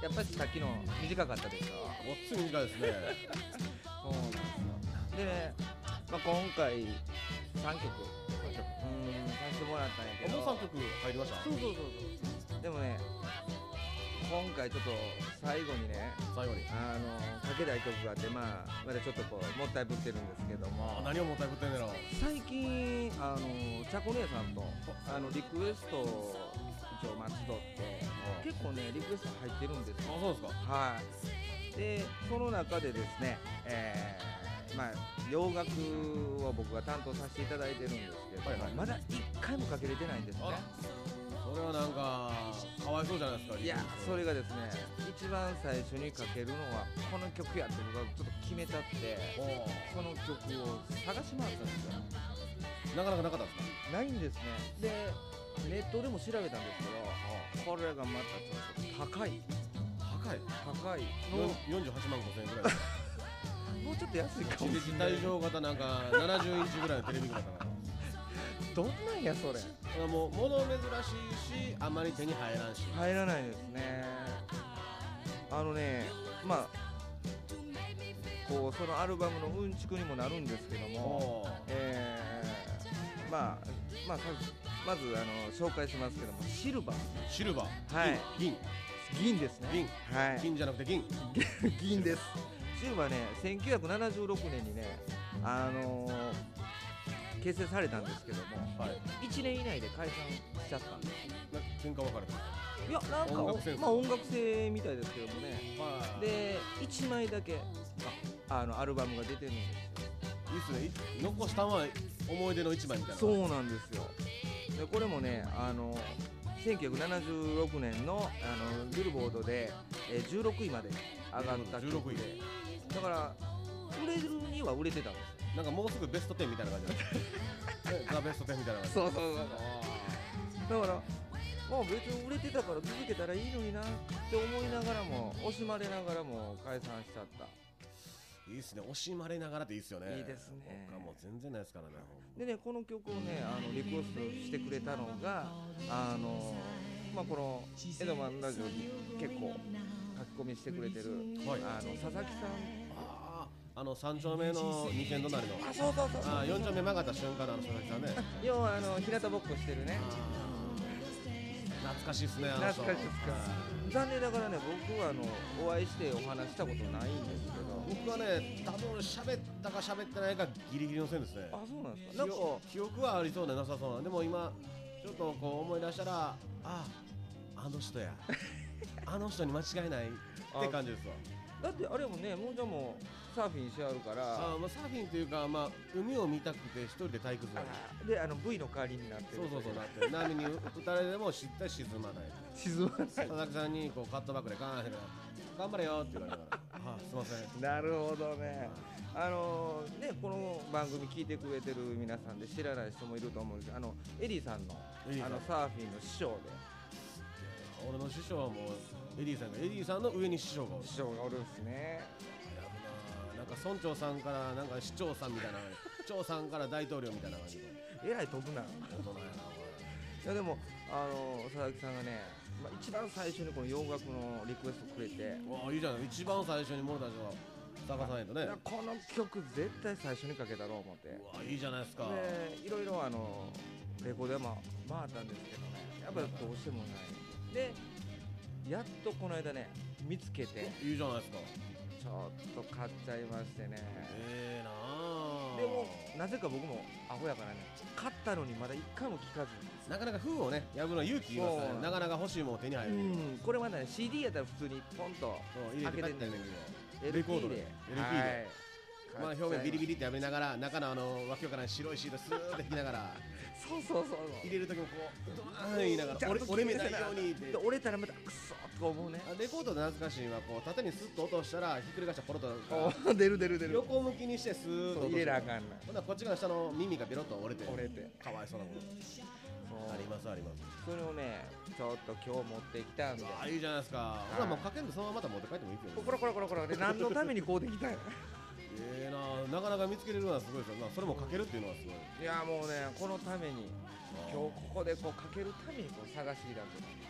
やっぱりさっきの短かったでしょ。
ごっつい短いですね。
そうなんですよ。でね、まあ、今回さんきょくうんさせてもらったんやけど、
もうさんきょく入りました。
そうそうそうそう。でもね、今回ちょっと最後にね、
最後に
あのかけたい曲があって、まあまだちょっとこうもったいぶってるんですけども、
何をもったいぶってんねやろ。
最近あのチャコ姉さんとあのリクエストを一応待ち取って結構ねリクエスト入ってるんですよ。
あ、そうですか。
はい。でその中でですね、えー、まあ洋楽を僕が担当させていただいてるんですけど、はいはい、まだいっかいもかけれてないんですね。
それはなんかかわいそうじゃないですか。
いや、それがですね、一番最初にかけるのはこの曲やって僕がちょっと決めたって、その曲を探し回ったんですよ。
なかなかなかったんですか。
ないんですね。でネットでも調べたんですけど、これがまたちょっと高い
高い
高い
のよんじゅうはちまんごせんえんぐらい
もうちょっと安いかもしれない。
地デジ大型なんかななじゅうインチぐらいのテレビぐらいかな。
どんなんやそれ。
もう物珍しいし、あまり手に入らんし。
入らないですね。あのね、まあこうそのアルバムのうんちくにもなるんですけども、えー、まあまあまずあの紹介しますけども、シルバー。
シルバー。
はい。
銀。
銀ですね。
銀。
はい。
金じゃなくて銀。
銀です。シルバーね、せんきゅうひゃくななじゅうろくねんにね、あのー。結成されたんですけども、はい、いちねん以内で解散しちゃったんです。
喧嘩別れた。
いや、なんか音楽まあ音楽性みたいですけどもね、はい、でいちまいだけ あ, あのアルバムが出てるんですよ。
いいっすね。残したのは思い出のいちまいみたいな。
そうなんですよ。でこれもね、あのせんきゅうひゃくななじゅうろくねんのあのビルボードで、えー、じゅうろくいまで上がった曲で、だから売れるには売れてたんですよ。
なんかもうすぐベストテンみたいな感じでザ・ベストテンみたいな感じ。
そうそうそうそう。だからもう別に売れてたから続けたらいいのになって思いながらも、惜しまれながらも解散しちゃった。
いいっすね。惜しまれながらっていいっすよね。
いいですね。
僕はもう全然ないですからね。
でね、この曲をね、あのリクエストしてくれたのが、あのまあこのエドマンラジオに結構書き込みしてくれてる、はい、あの佐々木さん。
あの三丁目の二軒隣の、
あ、そうそうそう、
あ、四丁目曲がった瞬間のあの佐々木さんね。
要はあの日向ぼっこしてるね。
懐かしいですね。あの人
懐かしいですか。残念ながらね、僕はあのお会いしてお話したことないんですけど、
僕はね、多分喋ったか喋ってないかギリギリの線ですね。
あ、そうなんですか。なんか
記憶はありそうでなさそうな。でも今ちょっとこう思い出したら、あ、あの人やあの人に間違いないって感じですわ。
だってあれもね、もうじゃもうサーフィンしあるから、
あ、まあ、サーフィンというか、まあ、海を見たくて一人で体育座り
で、あの V の代わりになってる。
そうそうそう、なって波に打たれてもしっかり沈まない
沈まない。
佐々木さんにこうカットバックでガーンって頑張れよって言われながらあ、すいません。
なるほどね。あのー、ね、この番組聞いてくれてる皆さんで知らない人もいると思うんですけど、あのエリーさんのあのサーフィンの師匠で、
俺の師匠はもうエリーさんがエリーさんの上に師匠がおる
師匠がおるんですね。
なんか村長さんからなんか市長さんみたいな市長さんから大統領みたいな感じで
えらい飛ぶな。
大人やな。
いやでもあの佐々木さんがね、まあ、一番最初にこの洋楽のリクエストくれて、
わあ、いいじゃない。一番最初にモルタジは探さないとね。
この曲絶対最初にかけたろう思って。
うわ、いいじゃないですか。
でいろいろあのレコードも回ったんですけどね、やっぱりどうしてもないで、やっとこの間ね見つけて、
いいじゃないですか。
ちょっと買っちゃいましてね。
ええー、なあ。
でもなぜか僕もアホやからね、買ったのにまだ一回も聞かずに、
なかなか封をね破るのは勇気いりますね。なかなか欲しいもの手に入る。
うん、これまだね シーディー やったら普通にポンと開けてんねんけど、
レコードで エルピー で、
はい、
まあ表面ビリビリって破りながら、中のあのわけわからん白いシートスーッて引きながら
そうそうそう、
入れる時もこうドーン言いながら、折れ目ないようにって
折れたらまたクソッと思うね。
レコードで懐かしいのはこう縦にスッと落としたらひっくり返したらポロッと
出る出る出る、
横向きにしてスーッと
入れなあかんな。
ほんならこっち側下の耳がベロッと折れて
折れて
かわいそうなもん。ありますあります。
それをねちょっと今日持ってきたんで。
あ、いいじゃないですか。ほらもうかけんでそのまままた持って帰ってもいいですよ。
こらこらこらこらで何のためにこうできたんや。
ええな、なかなか見つけれるのはすごいですよ。まあそれもかけるっていうのはすごい。
いやもうね、このために今日ここでこうかけるためにこう探してきたんで、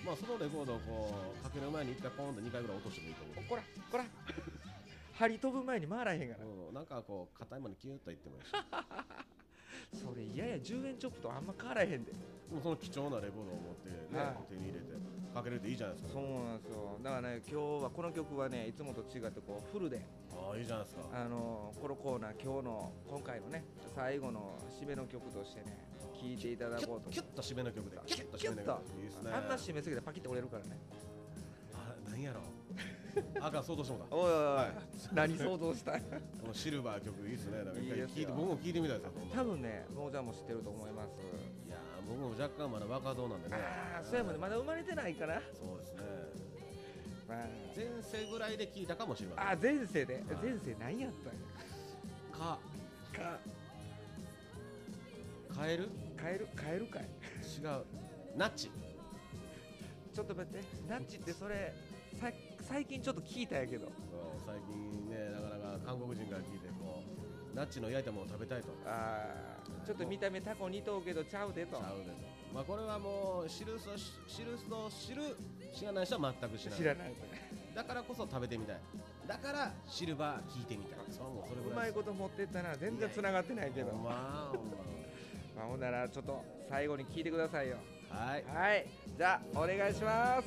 まあそのレコードをこうかける前に一回ポンとにかいぐらい落としてもいいと思う。
こらこら針飛ぶ前に回らへんから、
うん、なんかこう硬いものにキューッといってもいいし
それいややじゅうえんチョップとあんま変わらへんで。
でもその貴重なレコードを持ってね、はい、手に入れてかけれていいじゃないですか。
そうなんですよ。だからね今日はこの曲はねいつもと違ってこうフルで、
ああいいじゃないですか。
あのこのコーナー今日の今回のね最後の締めの曲としてね聴いていただこうと。
キュッと締めの曲でキュッと締めの曲いいですね。
あんな締めすぎてパキッと折れるからね。
あ何やろあかん想像してもらった。
おいおいおい何想像した
このシルバー曲いいですね。なんか一回聞いて僕も聞いてみたいですよ。
多分ねもうちゃんも知ってると思います。
いや僕も若干まだ若造なんでね。
ああそうやもんねまだ生まれてないから。
そうですね。
まあ
前世ぐらいで聞いたかもしれません。
あ前世で前世何やったんや。
か
か
カエル
カエルカエルかい
違うナッチ。
ちょっと待ってナッチってそれさ最近ちょっと聞いたんやけど。
最近ねなかなか韓国人から聞いてこうナッチの焼いたものを食べたいと。
ああちょっと見た目タコ似とうけどちゃうでと。
ちゃうでと。まあこれはもう知る人知る人知る知らない人は全く知らない。
知らない
だからこそ食べてみたい。だからシルバー聞いてみたい。
そうもうそれぐらい。うまいこと持ってったな全然繋がってないけど。
まあ
まあほんならちょっと最後に聞いてくださいよ。
はい
はいじゃあお願いします。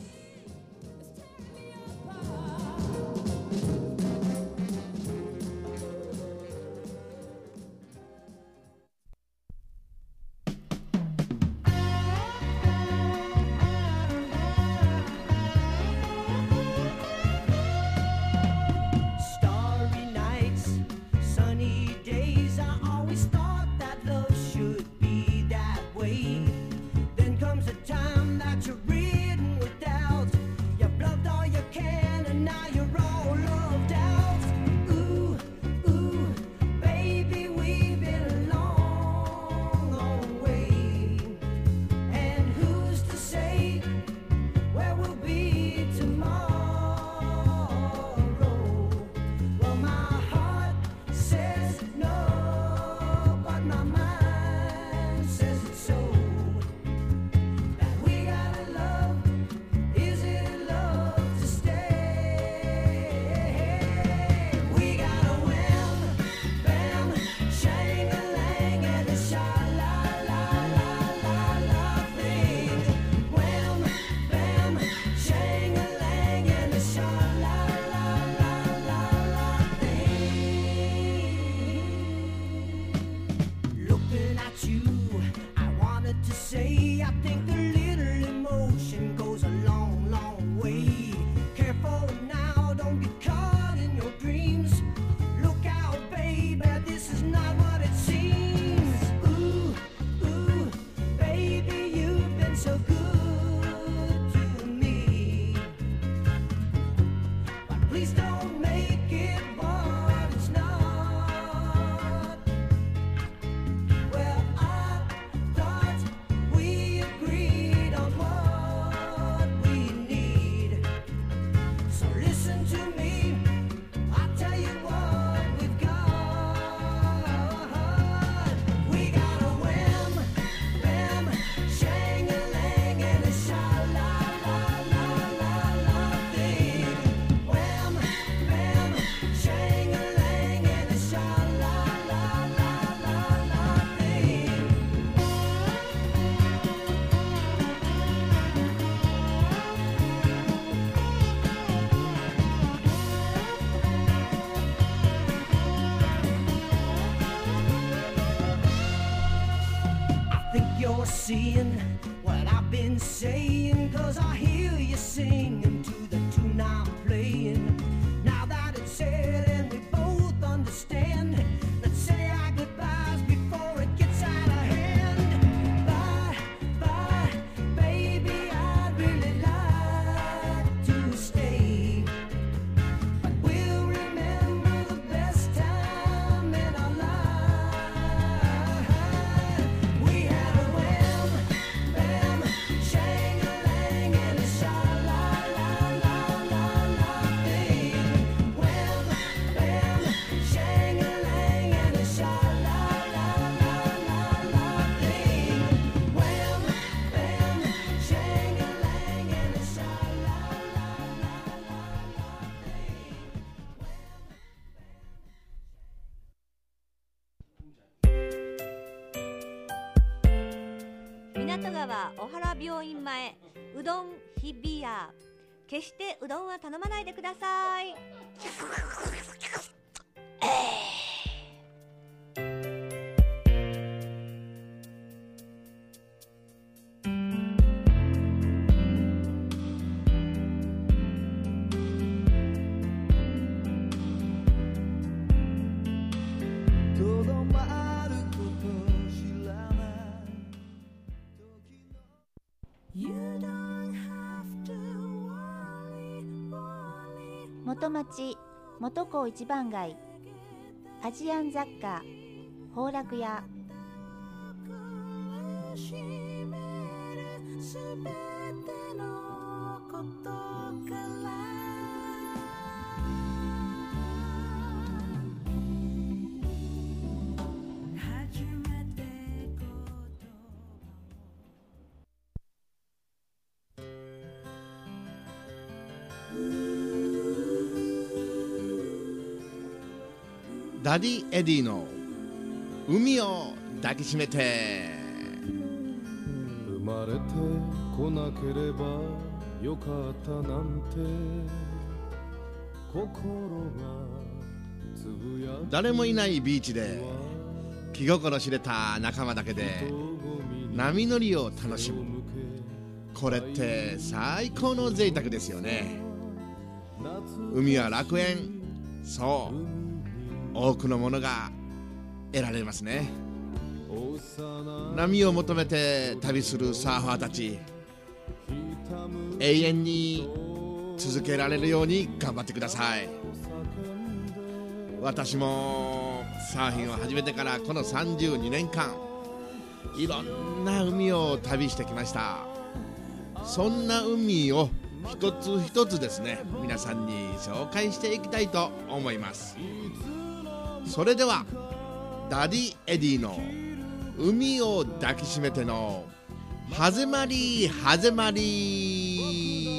Seeing what I've been saying, 'cause I hear you singing to the tune I'm playing. Now that it's said and we both understand, let's say our goodbyes before it gets out of hand. Bye, bye, baby, I'd really like to stay, but we'll remember the best time in our life. We had a wham, bam, shang-a-lang and a sha-la-la.
港川小原病院前うどん日比谷、決してうどんは頼まないでください。
元町元港一番街アジアン雑貨宝楽屋、
ダディエディの海を抱きしめて。
生まれてこなければよかったなんて心がつぶやく。
誰もいないビーチで気心知れた仲間だけで波乗りを楽しむ。これって最高の贅沢ですよね。海は楽園。そう、多くのものが得られますね。波を求めて旅するサーファーたち、永遠に続けられるように頑張ってください。私もサーフィンを始めてからこのさんじゅうにねんかん、いろんな海を旅してきました。そんな海を一つ一つですね、皆さんに紹介していきたいと思います。それではダディエディの海を抱きしめてのはぜまりはぜまり。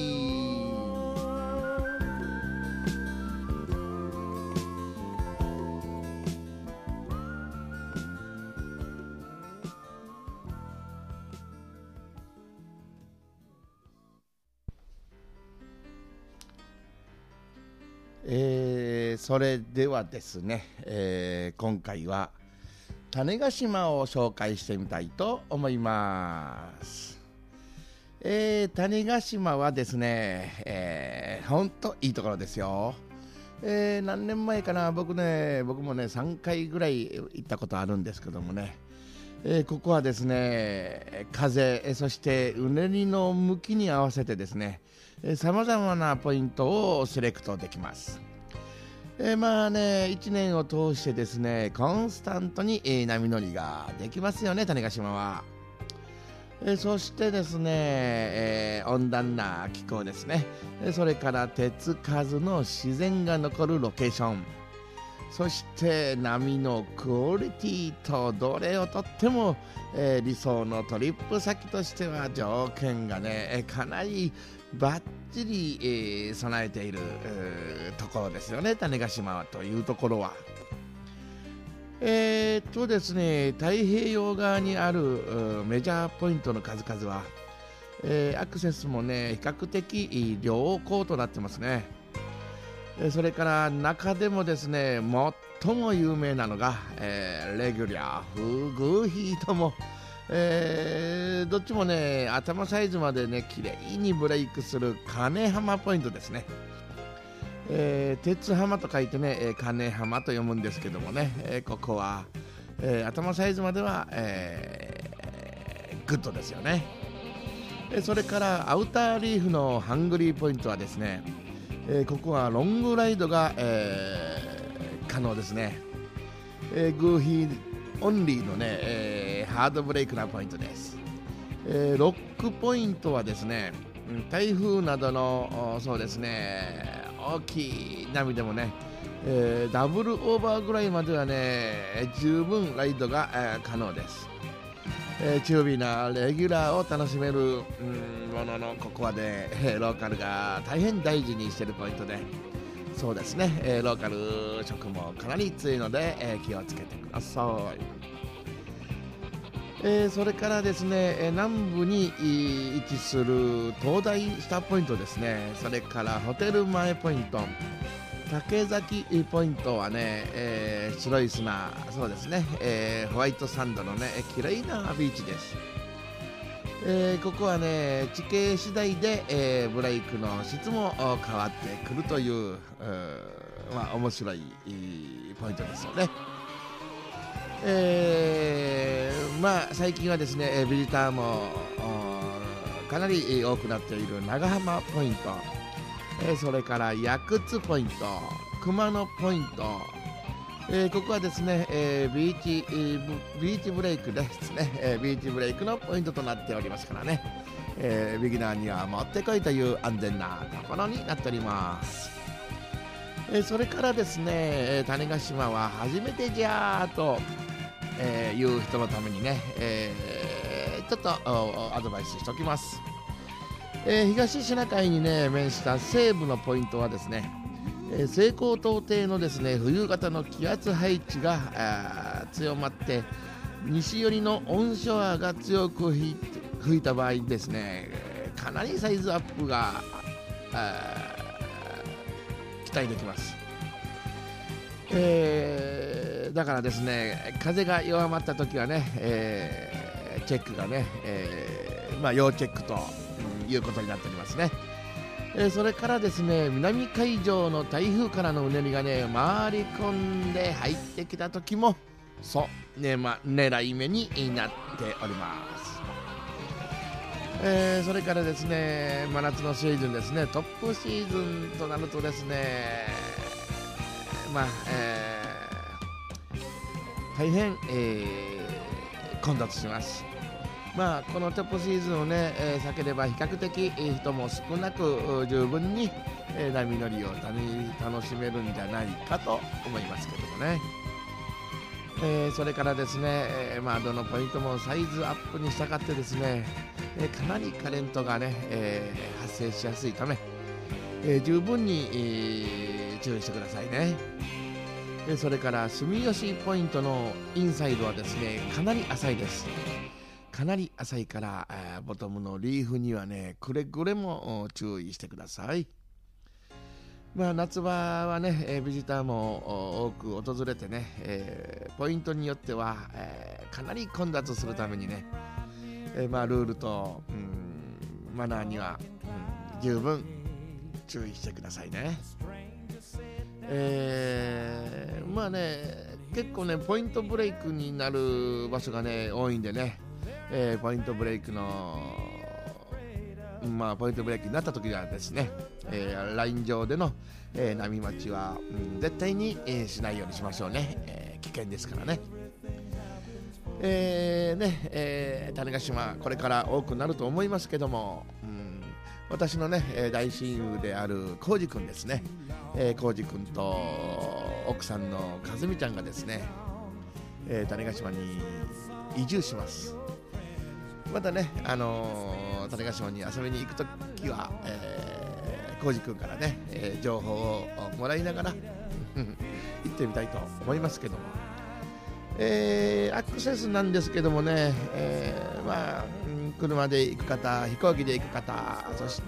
えー、それではですね、えー、今回は種子島を紹介してみたいと思います。えー、種子島はですね、えー、ほんといいところですよ。えー、何年前かな、僕ね僕もねさんかいぐらい行ったことあるんですけどもね、えー、ここはですね、風そしてうねりの向きに合わせてですね、さまざまなポイントをセレクトできます。えー、まあねいちねんを通してですねコンスタントに、えー、波乗りができますよね、種子島は。えー、そしてですね、えー、温暖な気候ですね、それから手つかずの自然が残るロケーション、そして波のクオリティとどれをとっても、えー、理想のトリップ先としては条件がねかなりバッチリ、えー、備えている、えー、ところですよね、種子島というところは。えー、っとですね太平洋側にあるメジャーポイントの数々は、えー、アクセスもね比較的良好となってますね。それから中でもですね最も有名なのが、えー、レギュラーフグーヒーとも、えー、どっちもね頭サイズまでね綺麗にブレイクする金浜ポイントですね。えー、鉄浜と書いてね金浜と読むんですけどもね、えー、ここは、えー、頭サイズまでは、えー、グッドですよね。それからアウターリーフのハングリーポイントはですね、えー、ここはロングライドが、えー、可能ですね。えー、グーヒーオンリーのね、えー、ハードブレイクなポイントです。えー、ロックポイントはですね台風などのそうですね大きい波でもね、えー、ダブルオーバーぐらいまではね十分ライドが、えー、可能です。えー、中火なレギュラーを楽しめる、うん、もののここはね、えー、ローカルが大変大事にしているポイントで、そうですね、えー、ローカル色もかなり強いので、えー、気をつけてください。 えー、それからですね、えー、南部に位置する東大スターポイントですね、それからホテル前ポイント、竹崎ポイントはね、えー、白い砂、そうですね、えー、ホワイトサンドのね綺麗なビーチです。えー、ここはね地形次第で、えー、ブレイクの質も変わってくるという、うまあ、面白いポイントですよね。えー、まあ最近はですねビジターもかなり多くなっている長浜ポイント、えー、それから矢久ポイント、熊野ポイント、えー、ここはですね、えー、ビーチ、えー、ビーチブレイクですね、えー、ビーチブレイクのポイントとなっておりますからね、えー、ビギナーにはもってこいという安全なところになっております。えー、それからですね種子島は初めてじゃーと、えー、いう人のためにね、えー、ちょっとアドバイスしておきます。えー、東シナ海にね面した西部のポイントはですね、えー、西高東低のですね冬型の気圧配置が強まって西寄りのオンショアが強く吹いて吹いた場合ですね、かなりサイズアップが期待できます。えー、だからですね風が弱まった時はね、えー、チェックがね、えーまあ、要チェックと、うん、いうことになっておりますね。えー、それからですね南海上の台風からのうねりがね回り込んで入ってきた時もそうね、ま、狙い目になっております。えー、それからですね真夏のシーズンですねトップシーズンとなるとですねまあ、えー、大変、えー、混雑します。まあこのトップシーズンをね、えー、避ければ比較的人も少なく十分に、えー、波乗りを楽しめるんじゃないかと思いますけどもね。えー、それからですね、えーまあ、どのポイントもサイズアップに従ってですね、えー、かなりカレントがね、えー、発生しやすいため、えー、十分に、えー、注意してくださいね。えー、それから住吉ポイントのインサイドはですねかなり浅いです。かなり浅いから、えー、ボトムのリーフにはねくれぐれも注意してください。まあ、夏場はね、えー、ビジターも多く訪れてね、えー、ポイントによっては、えー、かなり混雑するためにね、えーまあ、ルールと、うん、マナーには、うん、十分注意してくださいね。えー、まあね結構ねポイントブレイクになる場所がね多いんでね、えー、ポイントブレイクのまあ、ポイントブレーキになった時はですね、えー、ライン上での、えー、波待ちは、うん、絶対に、えー、しないようにしましょうね。えー、危険ですからね。えーねえー、種子島これから多くなると思いますけども、うん、私のね大親友である浩二君ですね、えー、浩二君と奥さんの和美ちゃんがですね、えー、種子島に移住します。またね、あのー、種子島に遊びに行くときは、えー、浩二君からね、えー、情報をもらいながら行ってみたいと思いますけども、えー、アクセスなんですけどもね、えー、まあ車で行く方、飛行機で行く方、そして、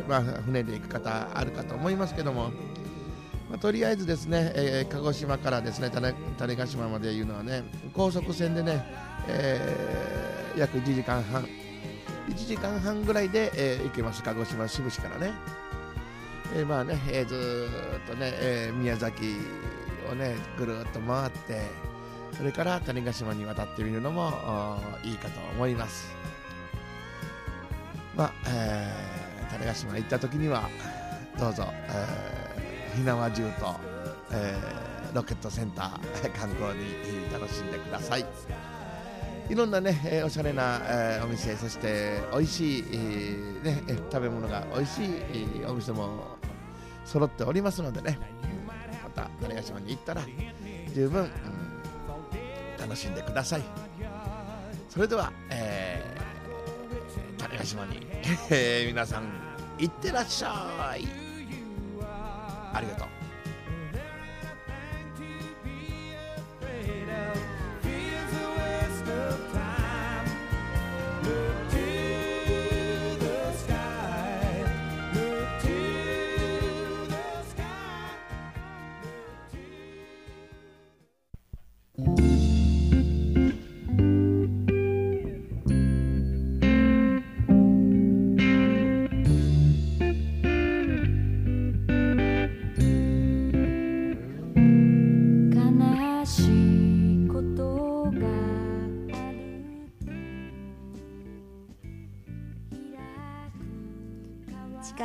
まあ、船で行く方あるかと思いますけども、まあ、とりあえずですね、えー、鹿児島からですね 種, 種子島までいうのはね高速船でね、えー約いちじかんはんいちじかんはんぐらいで、えー、行けます。鹿児島志布志からね、えー、まあね、えー、ずーっとね、えー、宮崎をねぐるっと回ってそれから種子島に渡ってみるのもいいかと思います。まあ、えー、種子島行った時にはどうぞ、えー、火縄銃と、えー、ロケットセンター観光に楽しんでください。いろんなね、えー、おしゃれな、えー、お店、そして美味しい、えーね、食べ物が美味しい、えー、お店も揃っておりますのでね、また種子島に行ったら十分、うん、楽しんでください。それでは、えー、種子島に、えー、皆さん行ってらっしゃい。ありがとう。
Time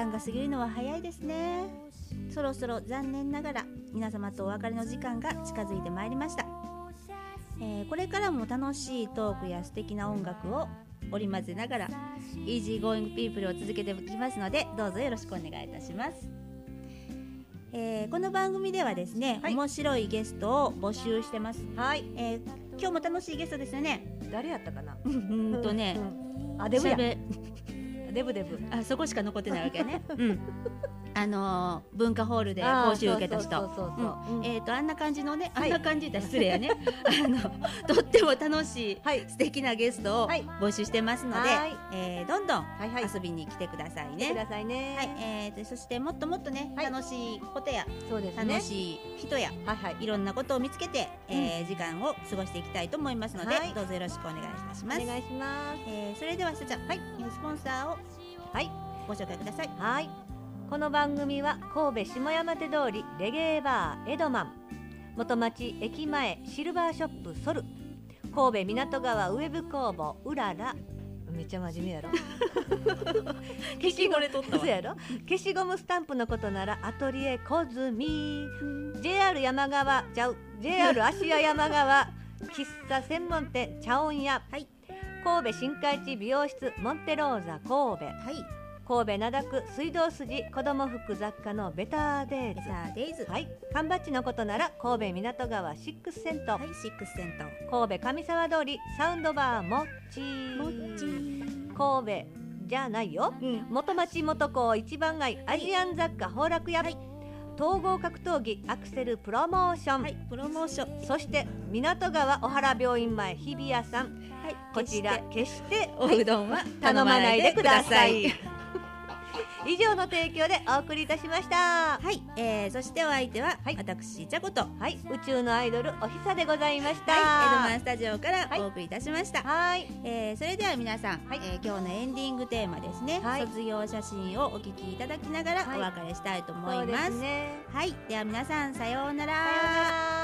間が過ぎるのは早いですね。そろそろ残念ながら皆様とお別れの時間が近づいてまいりました。えー、これからも楽しいトークや素敵な音楽を織り交ぜながらイージーゴーイングピープルを続けていきますので、どうぞよろしくお願いいたします。えー、この番組ではですね、はい、面白いゲストを募集してます。はい、えー、今日も楽しいゲストですよね。
誰やったかな。
うんとね、
うん、あデブや。デブデブ。
あそこしか残ってないわけね。うん。あのー、文化ホールで講習受けた人、えっとあんな感じのね、あんな感じだ失礼やね。あのとっても楽しい、はい、素敵なゲストを募集してますので、はい、えー、どんどん遊びに来てくださいね。
来てくださいね。
はい、えーとそしてもっともっとね、はい、楽しいことや、
そうですね、
楽しい人や、はいはい、いろんなことを見つけて、えーうん、時間を過ごしていきたいと思いますので、はい、どうぞよろしくお願いいたします。
お願いします。
えー、それではさちゃん、はい、スポンサーをはいご紹介ください。
はい。この番組は神戸下山手通りレゲエバーエドマン、元町駅前シルバーショップソル、神戸港川ウェブ工房うらら、めっちゃ真面目やろ。消しゴム取ったわ。やろ。消しゴムスタンプのことならアトリエコズミ、ジェイアール 山川ちゃう ジェイアール 芦屋山川喫茶専門店茶音屋、はい、神戸新海地美容室モンテローザ神戸、はい、神戸灘区水道筋子ども服雑貨のベターデイズ、ベターデイズ、はい、缶バッジのことなら神戸港川シックスセント、はい、シックスセント、神戸上沢通りサウンドバーモッチー、モッチー、神戸じゃないよ、うん、元町元港一番街、はい、アジアン雑貨崩落屋、はい、統合格闘技アクセルプロモーション、はい、プロモーション、そして港川小原病院前日比谷さん、はい、こちら決しておうどんは頼まないでください。以上の提供でお送りいたしました。
はい、えー、そしてお相手は、はい、私ちゃこと、
はい、宇宙のアイドルおひさでございました。
はい、エドマンスタジオからお送りいたしました。
はい、
えー、それでは皆さん、はい、えー、今日のエンディングテーマですね、はい、卒業写真をお聞きいただきながらお別れしたいと思います。はい、そうですね。はい、では皆さんさようなら。
さようなら。